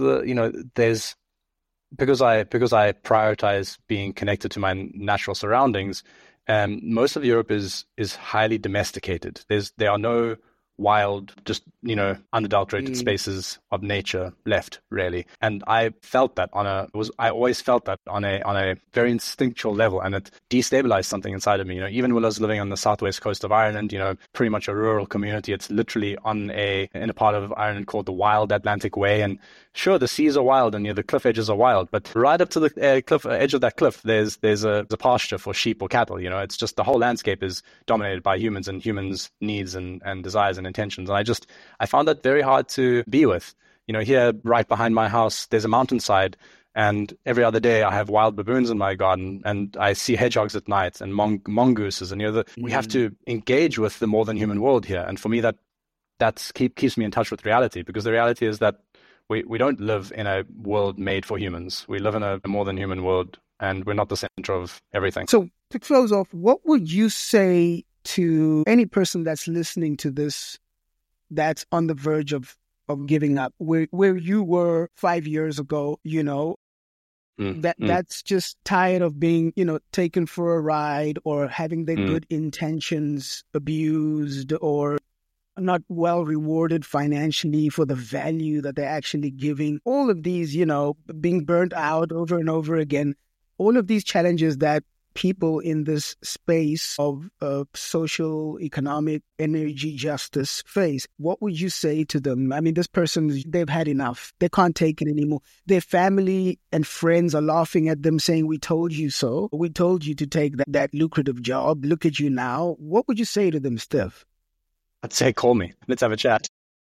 because I prioritize being connected to my natural surroundings, most of Europe is highly domesticated. There are no wild, just, unadulterated spaces of nature left, really. And I felt that I always felt that on a very instinctual level, and it destabilized something inside of me. Even when I was living on the southwest coast of Ireland, pretty much a rural community. It's literally in a part of Ireland called the Wild Atlantic Way. And sure, the seas are wild and the cliff edges are wild, but right up to the cliff edge of that cliff, there's a pasture for sheep or cattle. It's just the whole landscape is dominated by humans and humans' needs and desires and intentions. And I found that very hard to be with. Here right behind my house, there's a mountainside, and every other day I have wild baboons in my garden, and I see hedgehogs at night and mongooses. And we have to engage with the more than human world here. And for me, that keeps me in touch with reality, because the reality is that we don't live in a world made for humans. We live in a more than human world, and we're not the center of everything. So to close off, what would you say to any person that's listening to this, that's on the verge of giving up, where you were 5 years ago, that's just tired of being, taken for a ride, or having their good intentions abused, or not well rewarded financially for the value that they're actually giving. All of these, being burnt out over and over again, all of these challenges that people in this space of social, economic, energy justice face. What would you say to them? I mean, this person, they've had enough. They can't take it anymore. Their family and friends are laughing at them, saying, "We told you so. We told you to take that lucrative job. Look at you now." What would you say to them, Steph? I'd say, call me. Let's have a chat.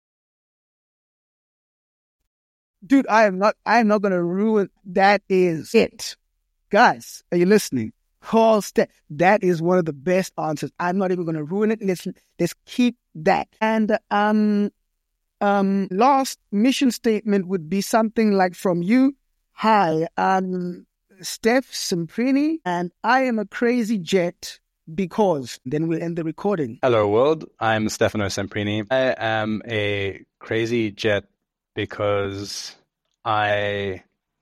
Dude, I am not going to ruin. That is it. Guys, are you listening? Call Steph. That is one of the best answers. I'm not even going to ruin it. Let's keep that. And last mission statement would be something like from you. Hi, I'm Steph Semprini, and I am a crazy jet because. Then we'll end the recording. Hello, world. I'm Stefano Semprini. I am a crazy jet because I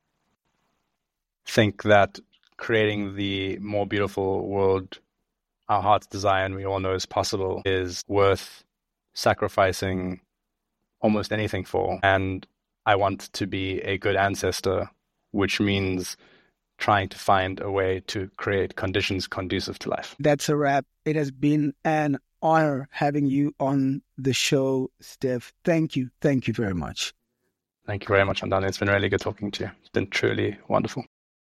think that creating the more beautiful world our hearts desire and we all know is possible is worth sacrificing almost anything for. And I want to be a good ancestor, which means trying to find a way to create conditions conducive to life. That's a wrap. It has been an honor having you on the show, Steph. Thank you. Thank you very much. Thank you very much, Andani. It's been really good talking to you. It's been truly wonderful.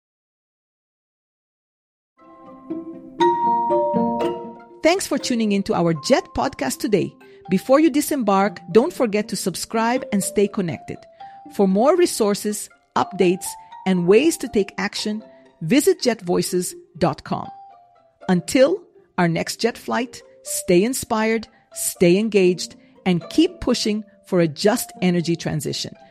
Thanks for tuning into our JET podcast today. Before you disembark, don't forget to subscribe and stay connected. For more resources, updates, and ways to take action, visit jetvoices.com. Until our next jet flight, stay inspired, stay engaged, and keep pushing for a just energy transition.